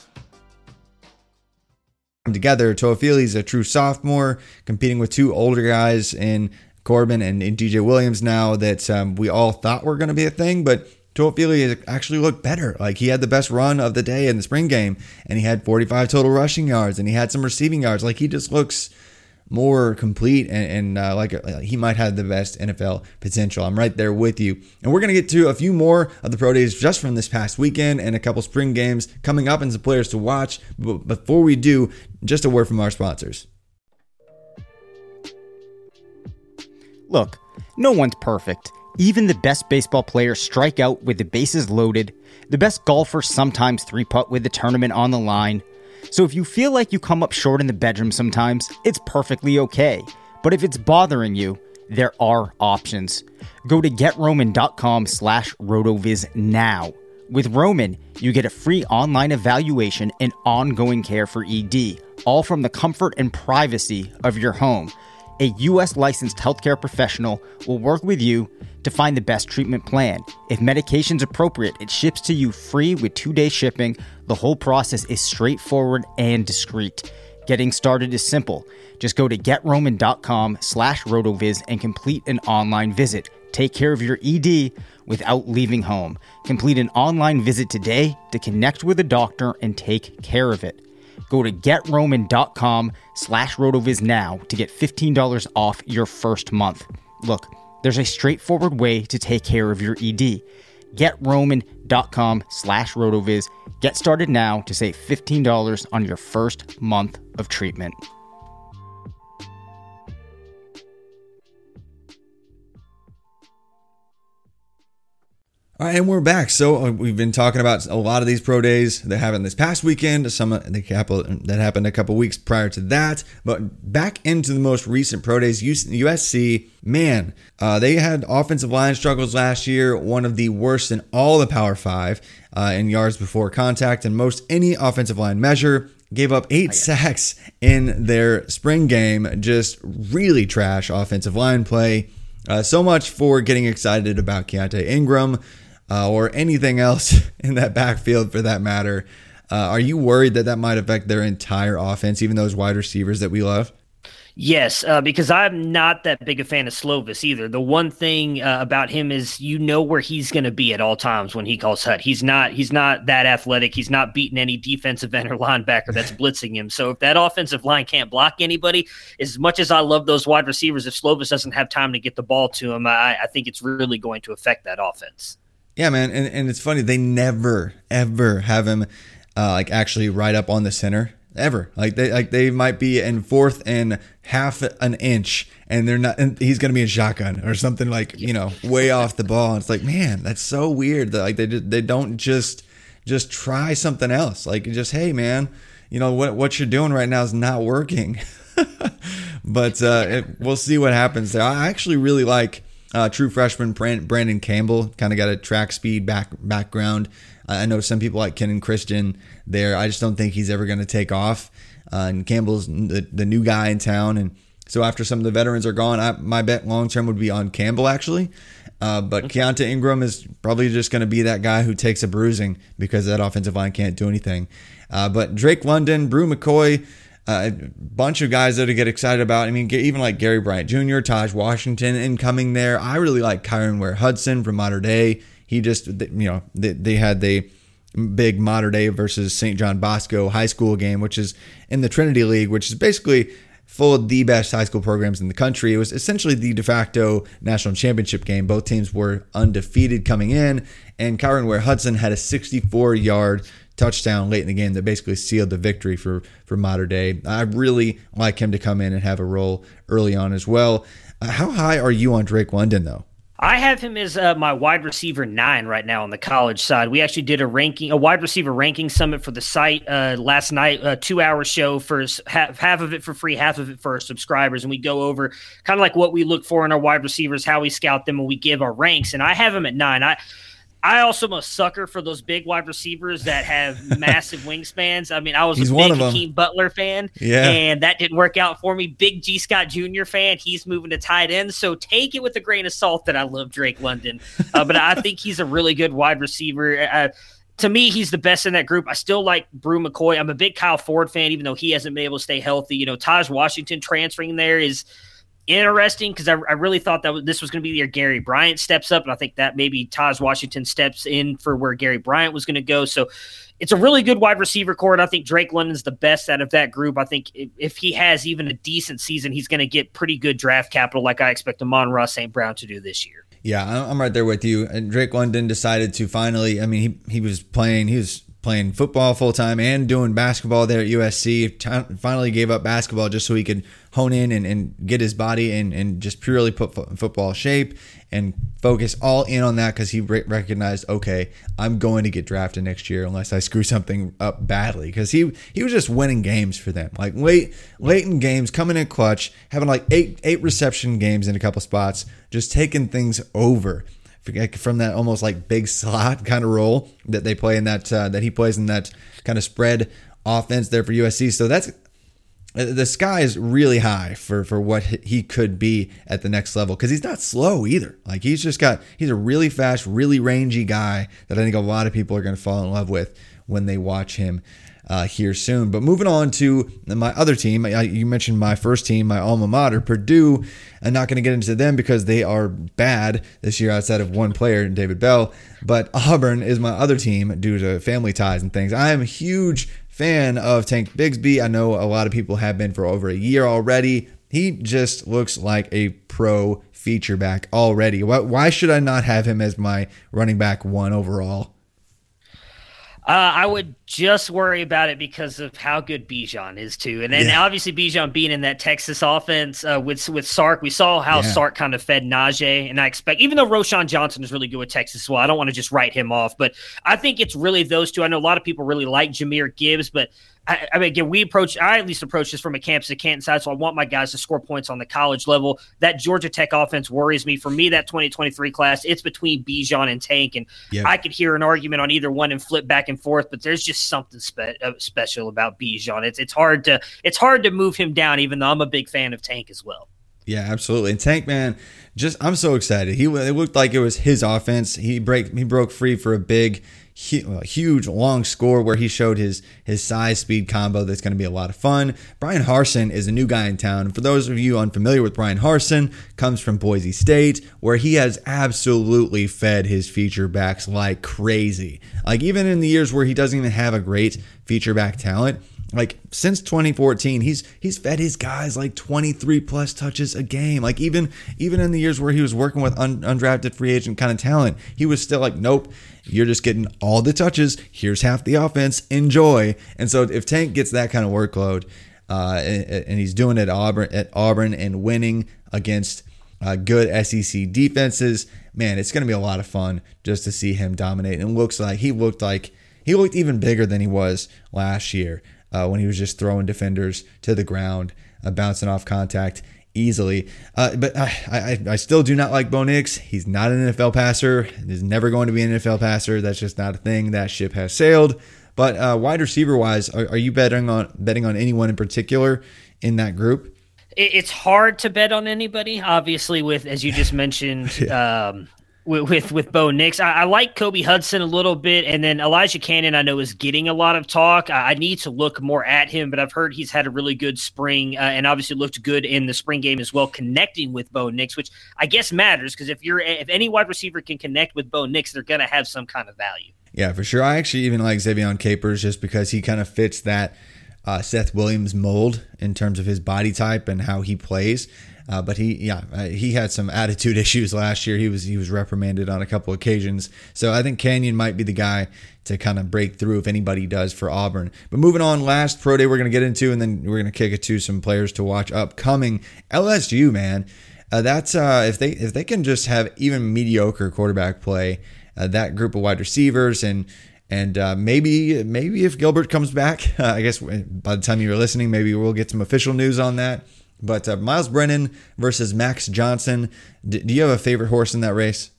Together, Toafili's a true sophomore, competing with two older guys in Corbin and, and D J Williams now that um, we all thought were going to be a thing, but Toafili actually looked better. Like, he had the best run of the day in the spring game, and he had forty-five total rushing yards, and he had some receiving yards. Like, he just looks more complete, and, and uh, like uh, he might have the best N F L potential. I'm right there with you. And we're going to get to a few more of the pro days just from this past weekend and a couple spring games coming up and some players to watch. But before we do, just a word from our sponsors. Look, no one's perfect. Even the best baseball players strike out with the bases loaded. The best golfers sometimes three-putt with the tournament on the line. So if you feel like you come up short in the bedroom sometimes, it's perfectly okay. But if it's bothering you, there are options. Go to GetRoman.com slash RotoViz now. With Roman, you get a free online evaluation and ongoing care for E D, all from the comfort and privacy of your home. A U S licensed healthcare professional will work with you to find the best treatment plan. If medication's appropriate, it ships to you free with two-day shipping. The whole process is straightforward and discreet. Getting started is simple. Just go to GetRoman.com slash RotoViz and complete an online visit. Take care of your E D without leaving home. Complete an online visit today to connect with a doctor and take care of it. Go to GetRoman.com slash RotoViz now to get fifteen dollars off your first month. Look, there's a straightforward way to take care of your E D. GetRoman.com slash RotoViz. Get started now to save fifteen dollars on your first month of treatment. All right, and we're back. So uh, we've been talking about a lot of these pro days that happened this past weekend, some uh, that happened a couple weeks prior to that. But back into the most recent pro days, U S C, man, uh, they had offensive line struggles last year, one of the worst in all the Power Five uh, in yards before contact and most any offensive line measure. gave up eight sacks in their spring game. Just really trash offensive line play. Uh, so much for getting excited about Keaontay Ingram uh, or anything else in that backfield for that matter. Uh, are you worried that that might affect their entire offense, even those wide receivers that we love? Yes, uh, because I'm not that big a fan of Slovis either. The one thing uh, about him is you know where he's going to be at all times when he calls hut. He's not he's not that athletic. He's not beating any defensive end or linebacker that's blitzing him. So if that offensive line can't block anybody, as much as I love those wide receivers, if Slovis doesn't have time to get the ball to him, I, I think it's really going to affect that offense. Yeah, man, and, and it's funny. They never, ever have him uh, like actually right up on the center. Ever. Like they like they might be in fourth and half an inch and they're not and he's gonna be in shotgun or something, like, you know, way off the ball. And it's like, man, that's so weird that like they just, they don't just just try something else. Like, just, hey man, you know what what you're doing right now is not working. But uh it, we'll see what happens there. I actually really like uh true freshman Brandon Campbell. Kind of got a track speed back background. I know some people like Kenan Christian there. I just don't think he's ever going to take off. Uh, and Campbell's the, the new guy in town. And so after some of the veterans are gone, I, my bet long-term would be on Campbell, actually. Uh, but Keaontay Ingram is probably just going to be that guy who takes a bruising because that offensive line can't do anything. Uh, but Drake London, Bru McCoy, uh, a bunch of guys that to get excited about. I mean, even like Gary Bryant Junior, Taj Washington incoming there. I really like Kyron Ware-Hudson from Mater Dei. He just, you know, they, they had the big Mater Dei versus Saint John Bosco high school game, which is in the Trinity League, which is basically full of the best high school programs in the country. It was essentially the de facto national championship game. Both teams were undefeated coming in, and Kyron Ware-Hudson had a sixty-four yard touchdown late in the game that basically sealed the victory for, for Mater Dei. I really like him to come in and have a role early on as well. Uh, how high are you on Drake London, though? I have him as uh, my wide receiver nine right now on the college side. We actually did a ranking, a wide receiver ranking summit for the site uh, last night, a two-hour show for half, half of it for free, half of it for our subscribers, and we go over kind of like what we look for in our wide receivers, how we scout them, and we give our ranks. And I have him at nine. I I also am a sucker for those big wide receivers that have massive wingspans. I mean, I was He's a big Hakeem Butler fan, yeah. and that didn't work out for me. Big G. Scott Junior fan. He's moving to tight end, so take it with a grain of salt that I love Drake London. Uh, but I think he's a really good wide receiver. Uh, to me, he's the best in that group. I still like Bru McCoy. I'm a big Kyle Ford fan, even though he hasn't been able to stay healthy. You know, Taj Washington transferring there is interesting because I, I really thought that this was going to be the year Gary Bryant steps up, and I think that maybe Taj Washington steps in for where Gary Bryant was going to go. So it's a really good wide receiver core, and I think Drake London's the best out of that group. I think if, if he has even a decent season, he's going to get pretty good draft capital like I expect Amon-Ra Saint Brown to do this year. Yeah, I'm right there with you. And Drake London decided to finally, I mean, he, he was playing, he was playing football full time and doing basketball there at U S C. T- finally gave up basketball just so he could hone in and, and get his body and, and just purely put fo- football shape and focus all in on that because he re- recognized, okay, I'm going to get drafted next year unless I screw something up badly, because he he was just winning games for them, like late late in games, coming in clutch, having like eight eight reception games in a couple spots, just taking things over from that almost like big slot kind of role that they play in that uh, that he plays in that kind of spread offense there for U S C. So that's the sky is really high for for what he could be at the next level, because he's not slow either. Like he's just got he's a really fast, really rangy guy that I think a lot of people are going to fall in love with when they watch him uh, here soon. But moving on to my other team, I, you mentioned my first team, my alma mater, Purdue. I'm not going to get into them because they are bad this year outside of one player, David Bell. But Auburn is my other team due to family ties and things. I am a huge fan of Tank Bigsby. I know a lot of people have been for over a year already. He just looks like a pro feature back already. Why, why should I not have him as my running back one overall? Uh, I would just worry about it because of how good Bijan is too, and then yeah. obviously Bijan being in that Texas offense uh, with with Sark, we saw how yeah. Sark kind of fed Najee, and I expect, even though Roschon Johnson is really good with Texas as well, I don't want to just write him off, but I think it's really those two. I know a lot of people really like Jahmyr Gibbs, but I, I mean, again, we approach, I at least approach this from a campus at Canton side, so I want my guys to score points on the college level. That Georgia Tech offense worries me. For me, that twenty twenty-three class, it's between Bijan and Tank, and yep. I could hear an argument on either one and flip back and forth, but there's just just something spe- uh, special about Bijan. It's it's hard to it's hard to move him down, even though I'm a big fan of Tank as well. Yeah, absolutely. And Tank, man, just I'm so excited. He it looked like it was his offense. He break he broke free for a big, huge, long score where he showed his his size speed combo. That's going to be a lot of fun. Brian Harsin is a new guy in town. And for those of you unfamiliar with Brian Harsin, comes from Boise State, where he has absolutely fed his feature backs like crazy. Like even in the years where he doesn't even have a great feature back talent. Like since twenty fourteen, he's he's fed his guys like twenty-three plus touches a game. Like even even in the years where he was working with un, undrafted free agent kind of talent, he was still like, nope, you're just getting all the touches. Here's half the offense. Enjoy. And so if Tank gets that kind of workload, uh, and, and he's doing it at Auburn at Auburn and winning against uh, good S E C defenses, man, it's going to be a lot of fun just to see him dominate. And it looks like he looked like he looked even bigger than he was last year. Uh, when he was just throwing defenders to the ground, uh, bouncing off contact easily. Uh, but I, I, I still do not like Bo Nix. He's not an N F L passer. He's never going to be an N F L passer. That's just not a thing. That ship has sailed. But uh, wide receiver wise, are, are you betting on betting on anyone in particular in that group? It's hard to bet on anybody, obviously, with, as you just mentioned, yeah. um, with, with with Bo Nix. I, I like Kobe Hudson a little bit, and then Elijah Cannon I know is getting a lot of talk. I, I need to look more at him, but I've heard he's had a really good spring, uh, and obviously looked good in the spring game as well, connecting with Bo Nix, which I guess matters, because if you're if any wide receiver can connect with Bo Nix, they're going to have some kind of value. Yeah, for sure. I actually even like Xavion Capers just because he kind of fits that uh, Seth Williams mold in terms of his body type and how he plays. Uh, but he, yeah, uh, he had some attitude issues last year. He was he was reprimanded on a couple occasions. So I think Canyon might be the guy to kind of break through if anybody does for Auburn. But moving on, last pro day we're going to get into, and then we're going to kick it to some players to watch upcoming. L S U, man, uh, that's uh, if they if they can just have even mediocre quarterback play, uh, that group of wide receivers and. And uh, maybe maybe if Gilbert comes back, uh, I guess by the time you were listening, maybe we'll get some official news on that. But uh, Miles Brennan versus Max Johnson. D- do you have a favorite horse in that race?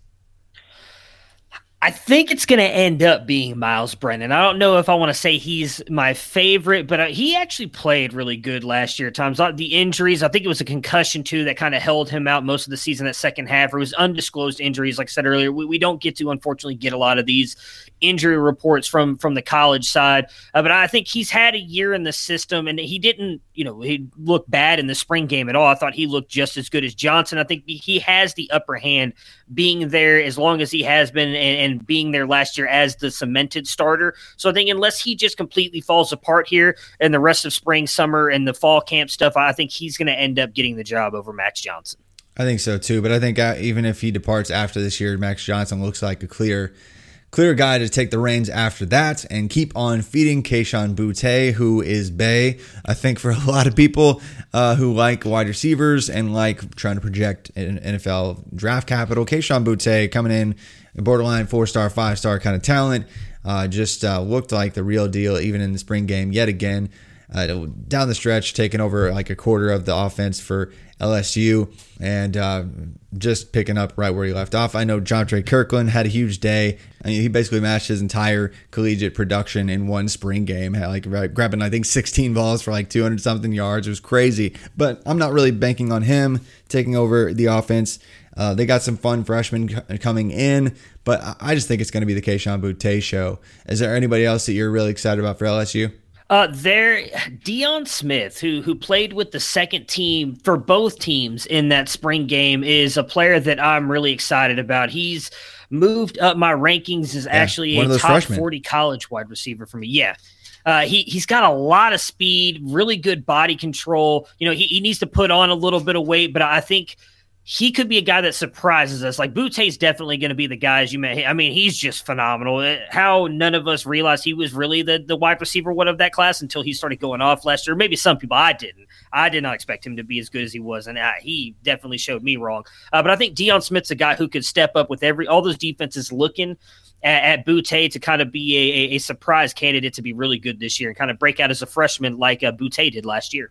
I think it's going to end up being Miles Brennan. I don't know if I want to say he's my favorite, but uh, he actually played really good last year at times. The injuries, I think it was a concussion too that kind of held him out most of the season, that second half. It was undisclosed injuries. Like I said earlier, we, we don't get to, unfortunately, get a lot of these injury reports from from the college side. Uh, but I think he's had a year in the system, and he didn't, you know, he looked bad in the spring game at all. I thought he looked just as good as Johnson. I think he has the upper hand being there as long as he has been, and, and being there last year as the cemented starter. So I think unless he just completely falls apart here in the rest of spring, summer, and the fall camp stuff, I think he's going to end up getting the job over Max Johnson. I think so too, but I think uh, even if he departs after this year, Max Johnson looks like a clear clear guy to take the reins after that and keep on feeding Kayshon Boutte, who is Bay. I think for a lot of people uh, who like wide receivers and like trying to project an N F L draft capital, Kayshon Boutte coming in, borderline four-star, five-star kind of talent, uh, just uh, looked like the real deal even in the spring game yet again. Uh, down the stretch, taking over like a quarter of the offense for L S U and uh, just picking up right where he left off. I know Jontre Kirkland had a huge day. I mean, he basically matched his entire collegiate production in one spring game, had like grabbing, I think, sixteen balls for like two hundred something yards. It was crazy, but I'm not really banking on him taking over the offense. Uh, they got some fun freshmen c- coming in, but I just think it's going to be the Kayshon Boutte show. Is there anybody else that you're really excited about for L S U? Uh, there, Deion Smith, who who played with the second team for both teams in that spring game, is a player that I'm really excited about. He's moved up my rankings as yeah, actually a top freshmen. forty college wide receiver for me. Yeah. Uh, he, he's got a lot of speed, really good body control. You know, he, he needs to put on a little bit of weight, but I think he could be a guy that surprises us. Like, Boutte's definitely going to be the guy, as you may. I mean, he's just phenomenal. How none of us realized he was really the, the wide receiver one of that class until he started going off last year. Maybe some people, I didn't. I did not expect him to be as good as he was, and uh, he definitely showed me wrong. Uh, but I think Deion Smith's a guy who could step up with every all those defenses looking at, at Boutte to kind of be a, a, a surprise candidate to be really good this year and kind of break out as a freshman like uh, Boutte did last year.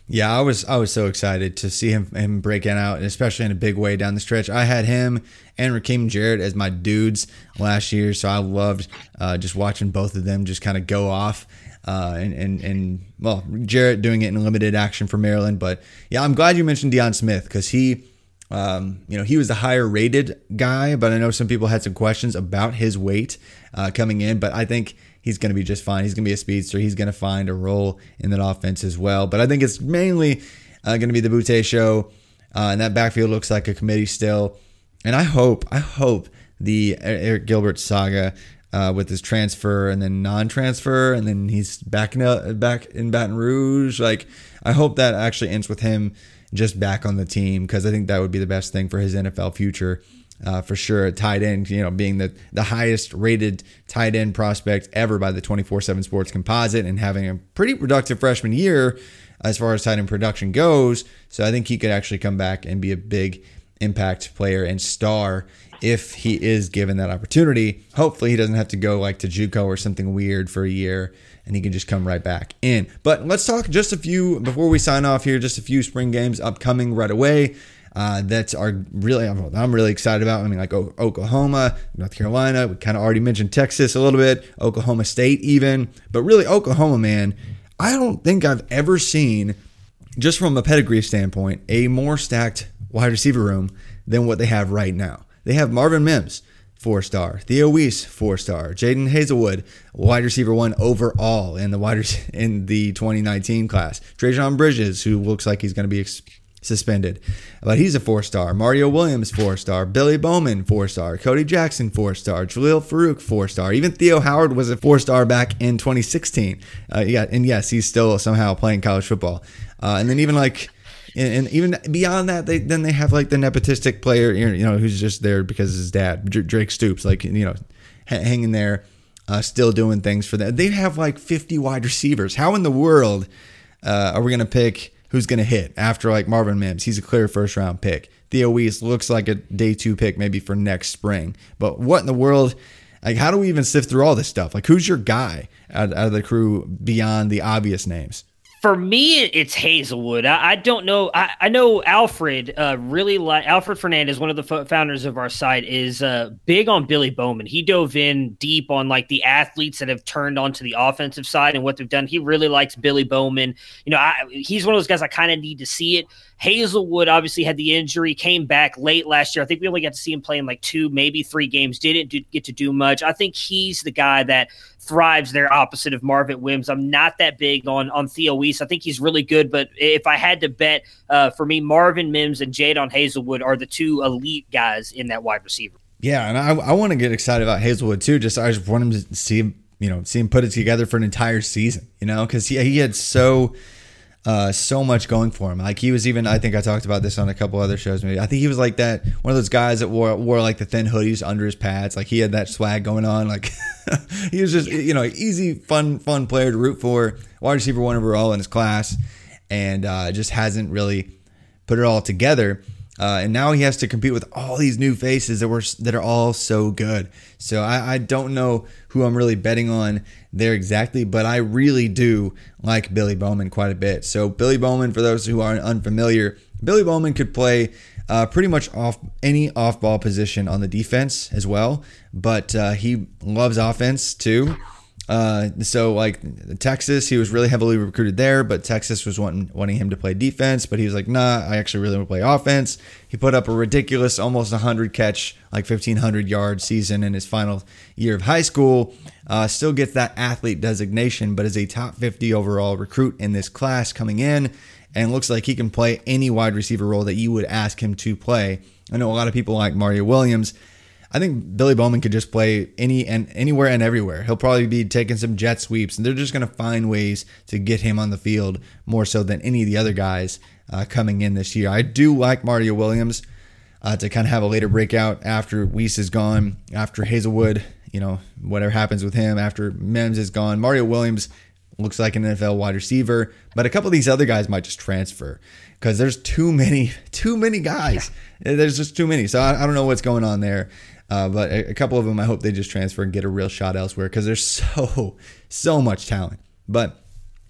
Yeah, I was I was so excited to see him, him breaking out, especially in a big way down the stretch. I had him and Raheem Jarrett as my dudes last year, so I loved uh, just watching both of them just kind of go off. Uh, and, and, and, well, Jarrett doing it in limited action for Maryland. But, yeah, I'm glad you mentioned Deion Smith because he, um, you know, he was the higher rated guy, but I know some people had some questions about his weight uh, coming in. But I think he's going to be just fine. He's going to be a speedster. He's going to find a role in that offense as well. But I think it's mainly uh, going to be the Boutte show. Uh, and that backfield looks like a committee still. And I hope, I hope the Eric Gilbert saga uh, with his transfer and then non-transfer, and then he's back in, back in Baton Rouge. Like, I hope that actually ends with him just back on the team, because I think that would be the best thing for his N F L future. Uh, for sure, tight end, you know, being the, the highest rated tight end prospect ever by the twenty-four seven Sports Composite and having a pretty productive freshman year as far as tight end production goes. So I think he could actually come back and be a big impact player and star if he is given that opportunity. Hopefully he doesn't have to go like to JUCO or something weird for a year and he can just come right back in. But let's talk just a few, before we sign off here, just a few spring games upcoming right away. Uh, that are really, I'm really excited about. I mean, like Oklahoma, North Carolina. We kind of already mentioned Texas a little bit, Oklahoma State even. But really, Oklahoma, man, I don't think I've ever seen, just from a pedigree standpoint, a more stacked wide receiver room than what they have right now. They have Marvin Mims, four-star. Theo Weiss, four-star. Jaden Hazelwood, wide receiver one overall in the wide in the twenty nineteen class. Trajan Bridges, who looks like he's going to be ex- suspended, but he's a four-star. Mario Williams, four-star. Billy Bowman, four-star. Cody Jackson, four-star. Jaleel Farouk, four-star. Even Theo Howard was a four-star back in twenty sixteen. Uh, yeah, and yes, he's still somehow playing college football. Uh, and then even like, and, and even beyond that, they then they have like the nepotistic player, you know, who's just there because his dad, Drake Stoops, like, you know, hanging there, uh, still doing things for them. They have like fifty wide receivers. How in the world uh, are we going to pick who's going to hit after like Marvin Mims? He's a clear first round pick. Theo Weiss looks like a day two pick maybe for next spring. But what in the world? Like, how do we even sift through all this stuff? Like, who's your guy out, out of the crew beyond the obvious names? For me, it's Hazelwood. I, I don't know. I, I know Alfred uh, really like Alfred Fernandez, one of the f- founders of our site, is uh, big on Billy Bowman. He dove in deep on like the athletes that have turned onto the offensive side and what they've done. He really likes Billy Bowman. You know, I, he's one of those guys I kind of need to see it. Hazelwood obviously had the injury, came back late last year. I think we only got to see him play in like two, maybe three games. Didn't do, get to do much. I think he's the guy that thrives there opposite of Marvin Mims. I'm not that big on, on Theo Weiss. I think he's really good, but if I had to bet, uh, for me, Marvin Mims and Jadon Hazelwood are the two elite guys in that wide receiver. Yeah, and I, I want to get excited about Hazelwood too. Just I just want him to see him, you know, see him put it together for an entire season, you know, because he, he had so – Uh, so much going for him. Like he was even, I think I talked about this on a couple other shows. Maybe I think he was like that one of those guys that wore wore like the thin hoodies under his pads. Like he had that swag going on. Like he was just, you know, easy, fun, fun player to root for. Wide receiver one overall in his class, and uh, just hasn't really put it all together. Uh, and now he has to compete with all these new faces that were that are all so good. So I, I don't know who I'm really betting on there exactly, but I really do like Billy Bowman quite a bit. So Billy Bowman, for those who aren't unfamiliar, Billy Bowman could play uh, pretty much off any off-ball position on the defense as well, but uh, he loves offense too. Uh, so like Texas, he was really heavily recruited there, but Texas was wanting, wanting him to play defense, but he was like, nah, I actually really want to play offense. He put up a ridiculous, almost one hundred catch, like fifteen hundred yard season in his final year of high school. Uh, still gets that athlete designation, but is a top fifty overall recruit in this class coming in, and looks like he can play any wide receiver role that you would ask him to play. I know a lot of people like Mario Williams. I think Billy Bowman could just play any and anywhere and everywhere. He'll probably be taking some jet sweeps, and they're just going to find ways to get him on the field more so than any of the other guys uh, coming in this year. I do like Mario Williams uh, to kind of have a later breakout after Weiss is gone, after Hazelwood, you know, whatever happens with him, after Mims is gone. Mario Williams looks like an N F L wide receiver, but a couple of these other guys might just transfer because there's too many, too many guys. Yeah. There's just too many. So I, I don't know what's going on there. Uh, but a, a couple of them, I hope they just transfer and get a real shot elsewhere because there's so, so much talent. But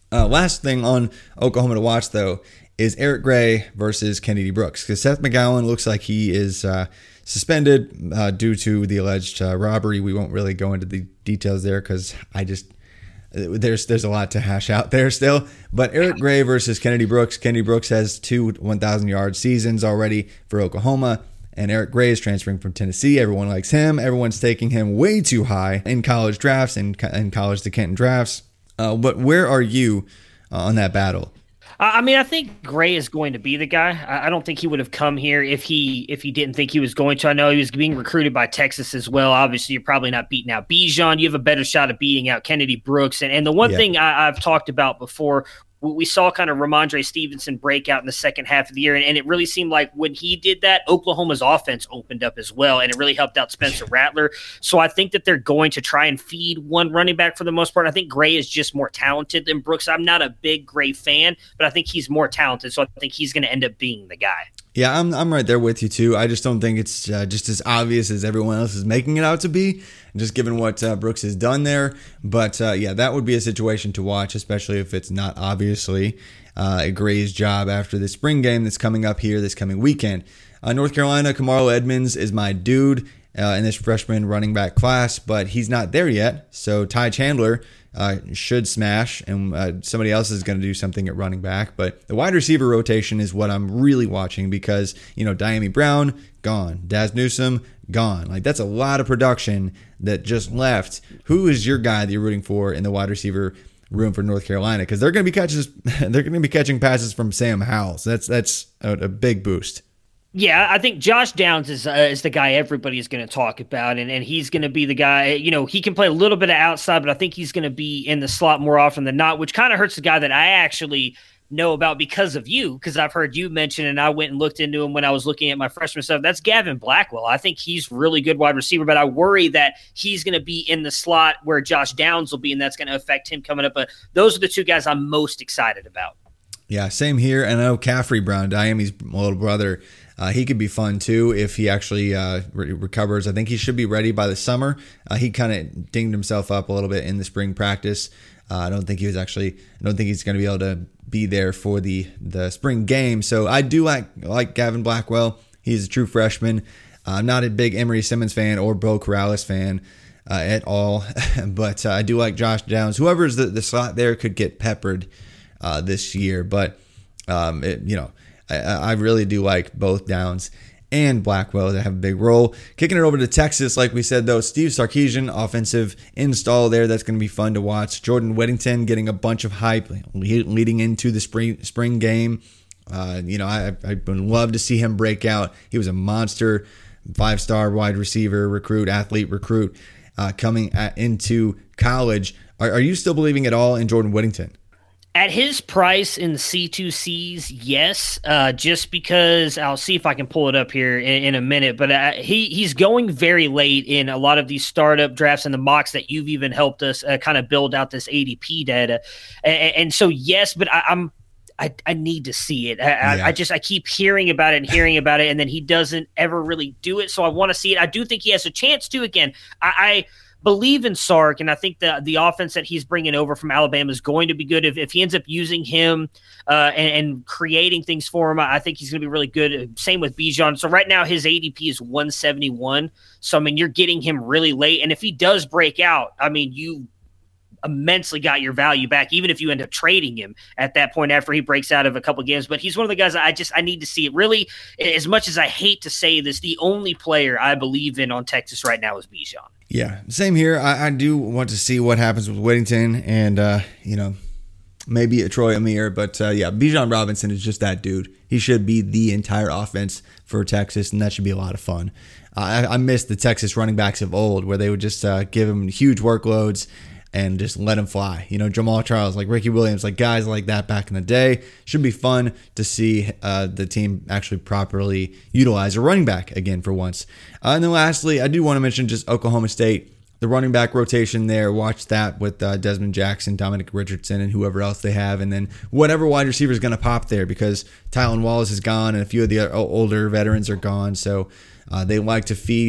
Uh, last thing on Oklahoma to watch, though, is Eric Gray versus Kennedy Brooks, because Seth McGowan looks like he is uh, suspended uh, due to the alleged uh, robbery. We won't really go into the details there because I just there's there's a lot to hash out there still. But Eric Gray versus Kennedy Brooks. Kennedy Brooks has two one thousand yard seasons already for Oklahoma, and Eric Gray is transferring from Tennessee. Everyone likes him. Everyone's taking him way too high in college drafts and in college to Canton drafts. Uh, but where are you uh, on that battle? I mean, I think Gray is going to be the guy. I don't think he would have come here if he if he didn't think he was going to. I know he was being recruited by Texas as well. Obviously, you're probably not beating out Bijan. You have a better shot of beating out Kennedy Brooks. And, and the one yeah. thing I, I've talked about before, we saw kind of Ramondre Stevenson break out in the second half of the year, and, and it really seemed like when he did that, Oklahoma's offense opened up as well, and it really helped out Spencer Rattler. So I think that they're going to try and feed one running back for the most part. I think Gray is just more talented than Brooks. I'm not a big Gray fan, but I think he's more talented, so I think he's going to end up being the guy. Yeah, I'm I'm right there with you too. I just don't think it's uh, just as obvious as everyone else is making it out to be, just given what uh, Brooks has done there. But uh, yeah, that would be a situation to watch, especially if it's not obviously uh, Gray's job after the spring game that's coming up here this coming weekend. Uh, North Carolina, Kamaro Edmonds is my dude uh, in this freshman running back class, but he's not there yet. So Ty Chandler Uh, should smash, and uh, somebody else is going to do something at running back. But the wide receiver rotation is what I'm really watching because, you know, Diami Brown, gone. Daz Newsome, gone. Like, that's a lot of production that just left. Who is your guy that you're rooting for in the wide receiver room for North Carolina? Because they're going to be catches, they're going to be catching passes from Sam Howell. So that's that's a, a big boost. Yeah, I think Josh Downs is uh, is the guy everybody is going to talk about, and, and he's going to be the guy, you know, he can play a little bit of outside, but I think he's going to be in the slot more often than not, which kind of hurts the guy that I actually know about because of you, because I've heard you mention, and I went and looked into him when I was looking at my freshman stuff. That's Gavin Blackwell. I think he's really good wide receiver, but I worry that he's going to be in the slot where Josh Downs will be, and that's going to affect him coming up. But those are the two guys I'm most excited about. Yeah, same here. And I know Caffrey Brown, Diami's little brother, Uh, he could be fun too if he actually uh, re- recovers. I think he should be ready by the summer. Uh, he kind of dinged himself up a little bit in the spring practice. Uh, I don't think he was actually. I don't think he's going to be able to be there for the the spring game. So I do like like Gavin Blackwell. He's a true freshman. Uh, I'm not a big Emory Simmons fan or Bo Corrales fan uh, at all, but uh, I do like Josh Downs. Whoever's the, the slot there could get peppered uh, this year, but um, it, you know. I really do like both Downs and Blackwell that have a big role. Kicking it over to Texas, like we said, though, Steve Sarkisian, offensive install there. That's going to be fun to watch. Jordan Whittington getting a bunch of hype leading into the spring spring game. Uh, you know, I, I would love to see him break out. He was a monster, five-star wide receiver, recruit, athlete, recruit uh, coming at, into college. Are, are you still believing at all in Jordan Whittington? At his price in the C two Cs, yes, uh, just because I'll see if I can pull it up here in, in a minute, but uh, he he's going very late in a lot of these startup drafts and the mocks that you've even helped us uh, kind of build out this A D P data. And, and so, yes, but I, I'm I, I need to see it. I, yeah. I, I just I keep hearing about it and hearing about it, and then he doesn't ever really do it, so I want to see it. I do think he has a chance to again. I, I believe in Sark, and I think the the offense that he's bringing over from Alabama is going to be good. If, if he ends up using him uh, and, and creating things for him, I think he's going to be really good. Same with Bijan. So right now his A D P is one seventy-one. So, I mean, you're getting him really late. And if he does break out, I mean, you immensely got your value back, even if you end up trading him at that point after he breaks out of a couple of games. But he's one of the guys I just I need to see it. Really, as much as I hate to say this, the only player I believe in on Texas right now is Bijan. Yeah, same here. I, I do want to see what happens with Whittington and, uh, you know, maybe a Troy Amir. But, uh, yeah, Bijan Robinson is just that dude. He should be the entire offense for Texas, and that should be a lot of fun. Uh, I, I miss the Texas running backs of old where they would just uh, give him huge workloads and just let him fly. You know, Jamal Charles, like Ricky Williams, like guys like that back in the day. Should be fun to see uh, the team actually properly utilize a running back again for once. Uh, and then lastly, I do want to mention just Oklahoma State, the running back rotation there. Watch that with uh, Desmond Jackson, Dominic Richardson, and whoever else they have. And then whatever wide receiver is going to pop there because Tylan Wallace is gone and a few of the older veterans are gone. So uh, they like to feed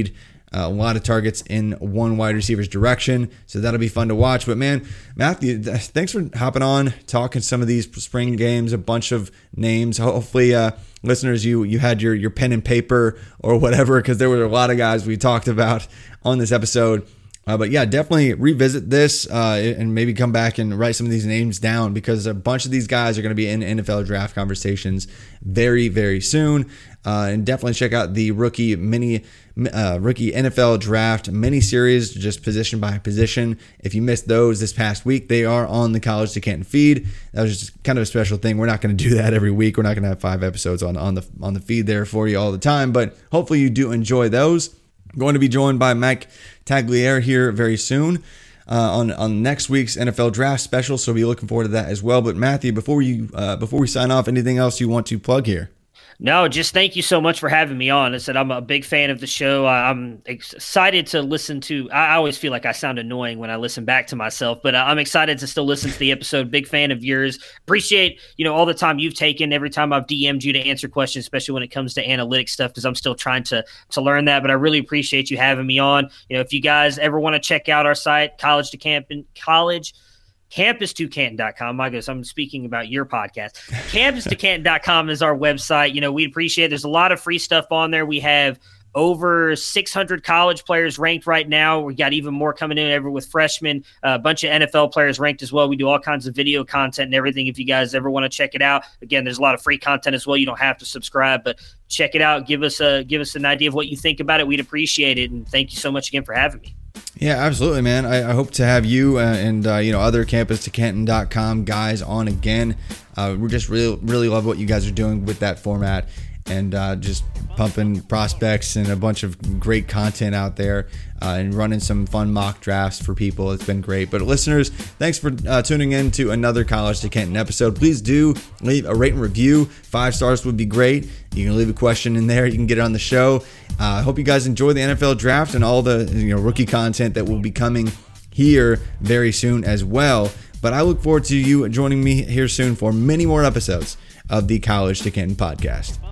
Uh, a lot of targets in one wide receiver's direction, so that'll be fun to watch. But man, Matthew, th- thanks for hopping on, talking some of these spring games, a bunch of names. Hopefully, uh, listeners, you you had your your pen and paper or whatever, because there were a lot of guys we talked about on this episode. Uh, but yeah, definitely revisit this uh, and maybe come back and write some of these names down, because a bunch of these guys are going to be in N F L draft conversations very, very soon. Uh, and definitely check out the rookie mini, uh, rookie N F L draft mini series, just position by position. If you missed those this past week, they are on the College to Canton feed. That was just kind of a special thing. We're not going to do that every week. We're not going to have five episodes on on the on the feed there for you all the time. But hopefully you do enjoy those. I'm going to be joined by Mike Tagliere here very soon uh, on on next week's N F L draft special. So be looking forward to that as well. But Matthew, before you uh, before we sign off, anything else you want to plug here? No, just thank you so much for having me on. I said I'm a big fan of the show. I'm excited to listen to. I always feel like I sound annoying when I listen back to myself, but I'm excited to still listen to the episode. Big fan of yours. Appreciate you know all the time you've taken every time I've D M'd you to answer questions, especially when it comes to analytics stuff, because I'm still trying to to learn that. But I really appreciate you having me on. You know, if you guys ever want to check out our site, College to Canton, College. campus to canton dot com. I guess I'm speaking about your podcast. campus to canton dot com is our website. You know, we appreciate it. There's a lot of free stuff on there. We have over six hundred college players ranked right now. We got even more coming in ever with freshmen, a bunch of N F L players ranked as well. We do all kinds of video content and everything. If you guys ever want to check it out, again, there's a lot of free content as well. You don't have to subscribe, but check it out. Give us a, give us an idea of what you think about it. We'd appreciate it. And thank you so much again for having me. Yeah, absolutely, man. I, I hope to have you uh, and uh, you know other campus to canton dot com guys on again. Uh, we just really, really love what you guys are doing with that format, and uh, just pumping prospects and a bunch of great content out there, uh, and running some fun mock drafts for people. It's been great. But listeners, thanks for uh, tuning in to another College to Canton episode. Please do leave a rate and review. Five stars would be great. You can leave a question in there. You can get it on the show. I uh, hope you guys enjoy the N F L draft and all the you know rookie content that will be coming here very soon as well. But I look forward to you joining me here soon for many more episodes of the College to Canton podcast.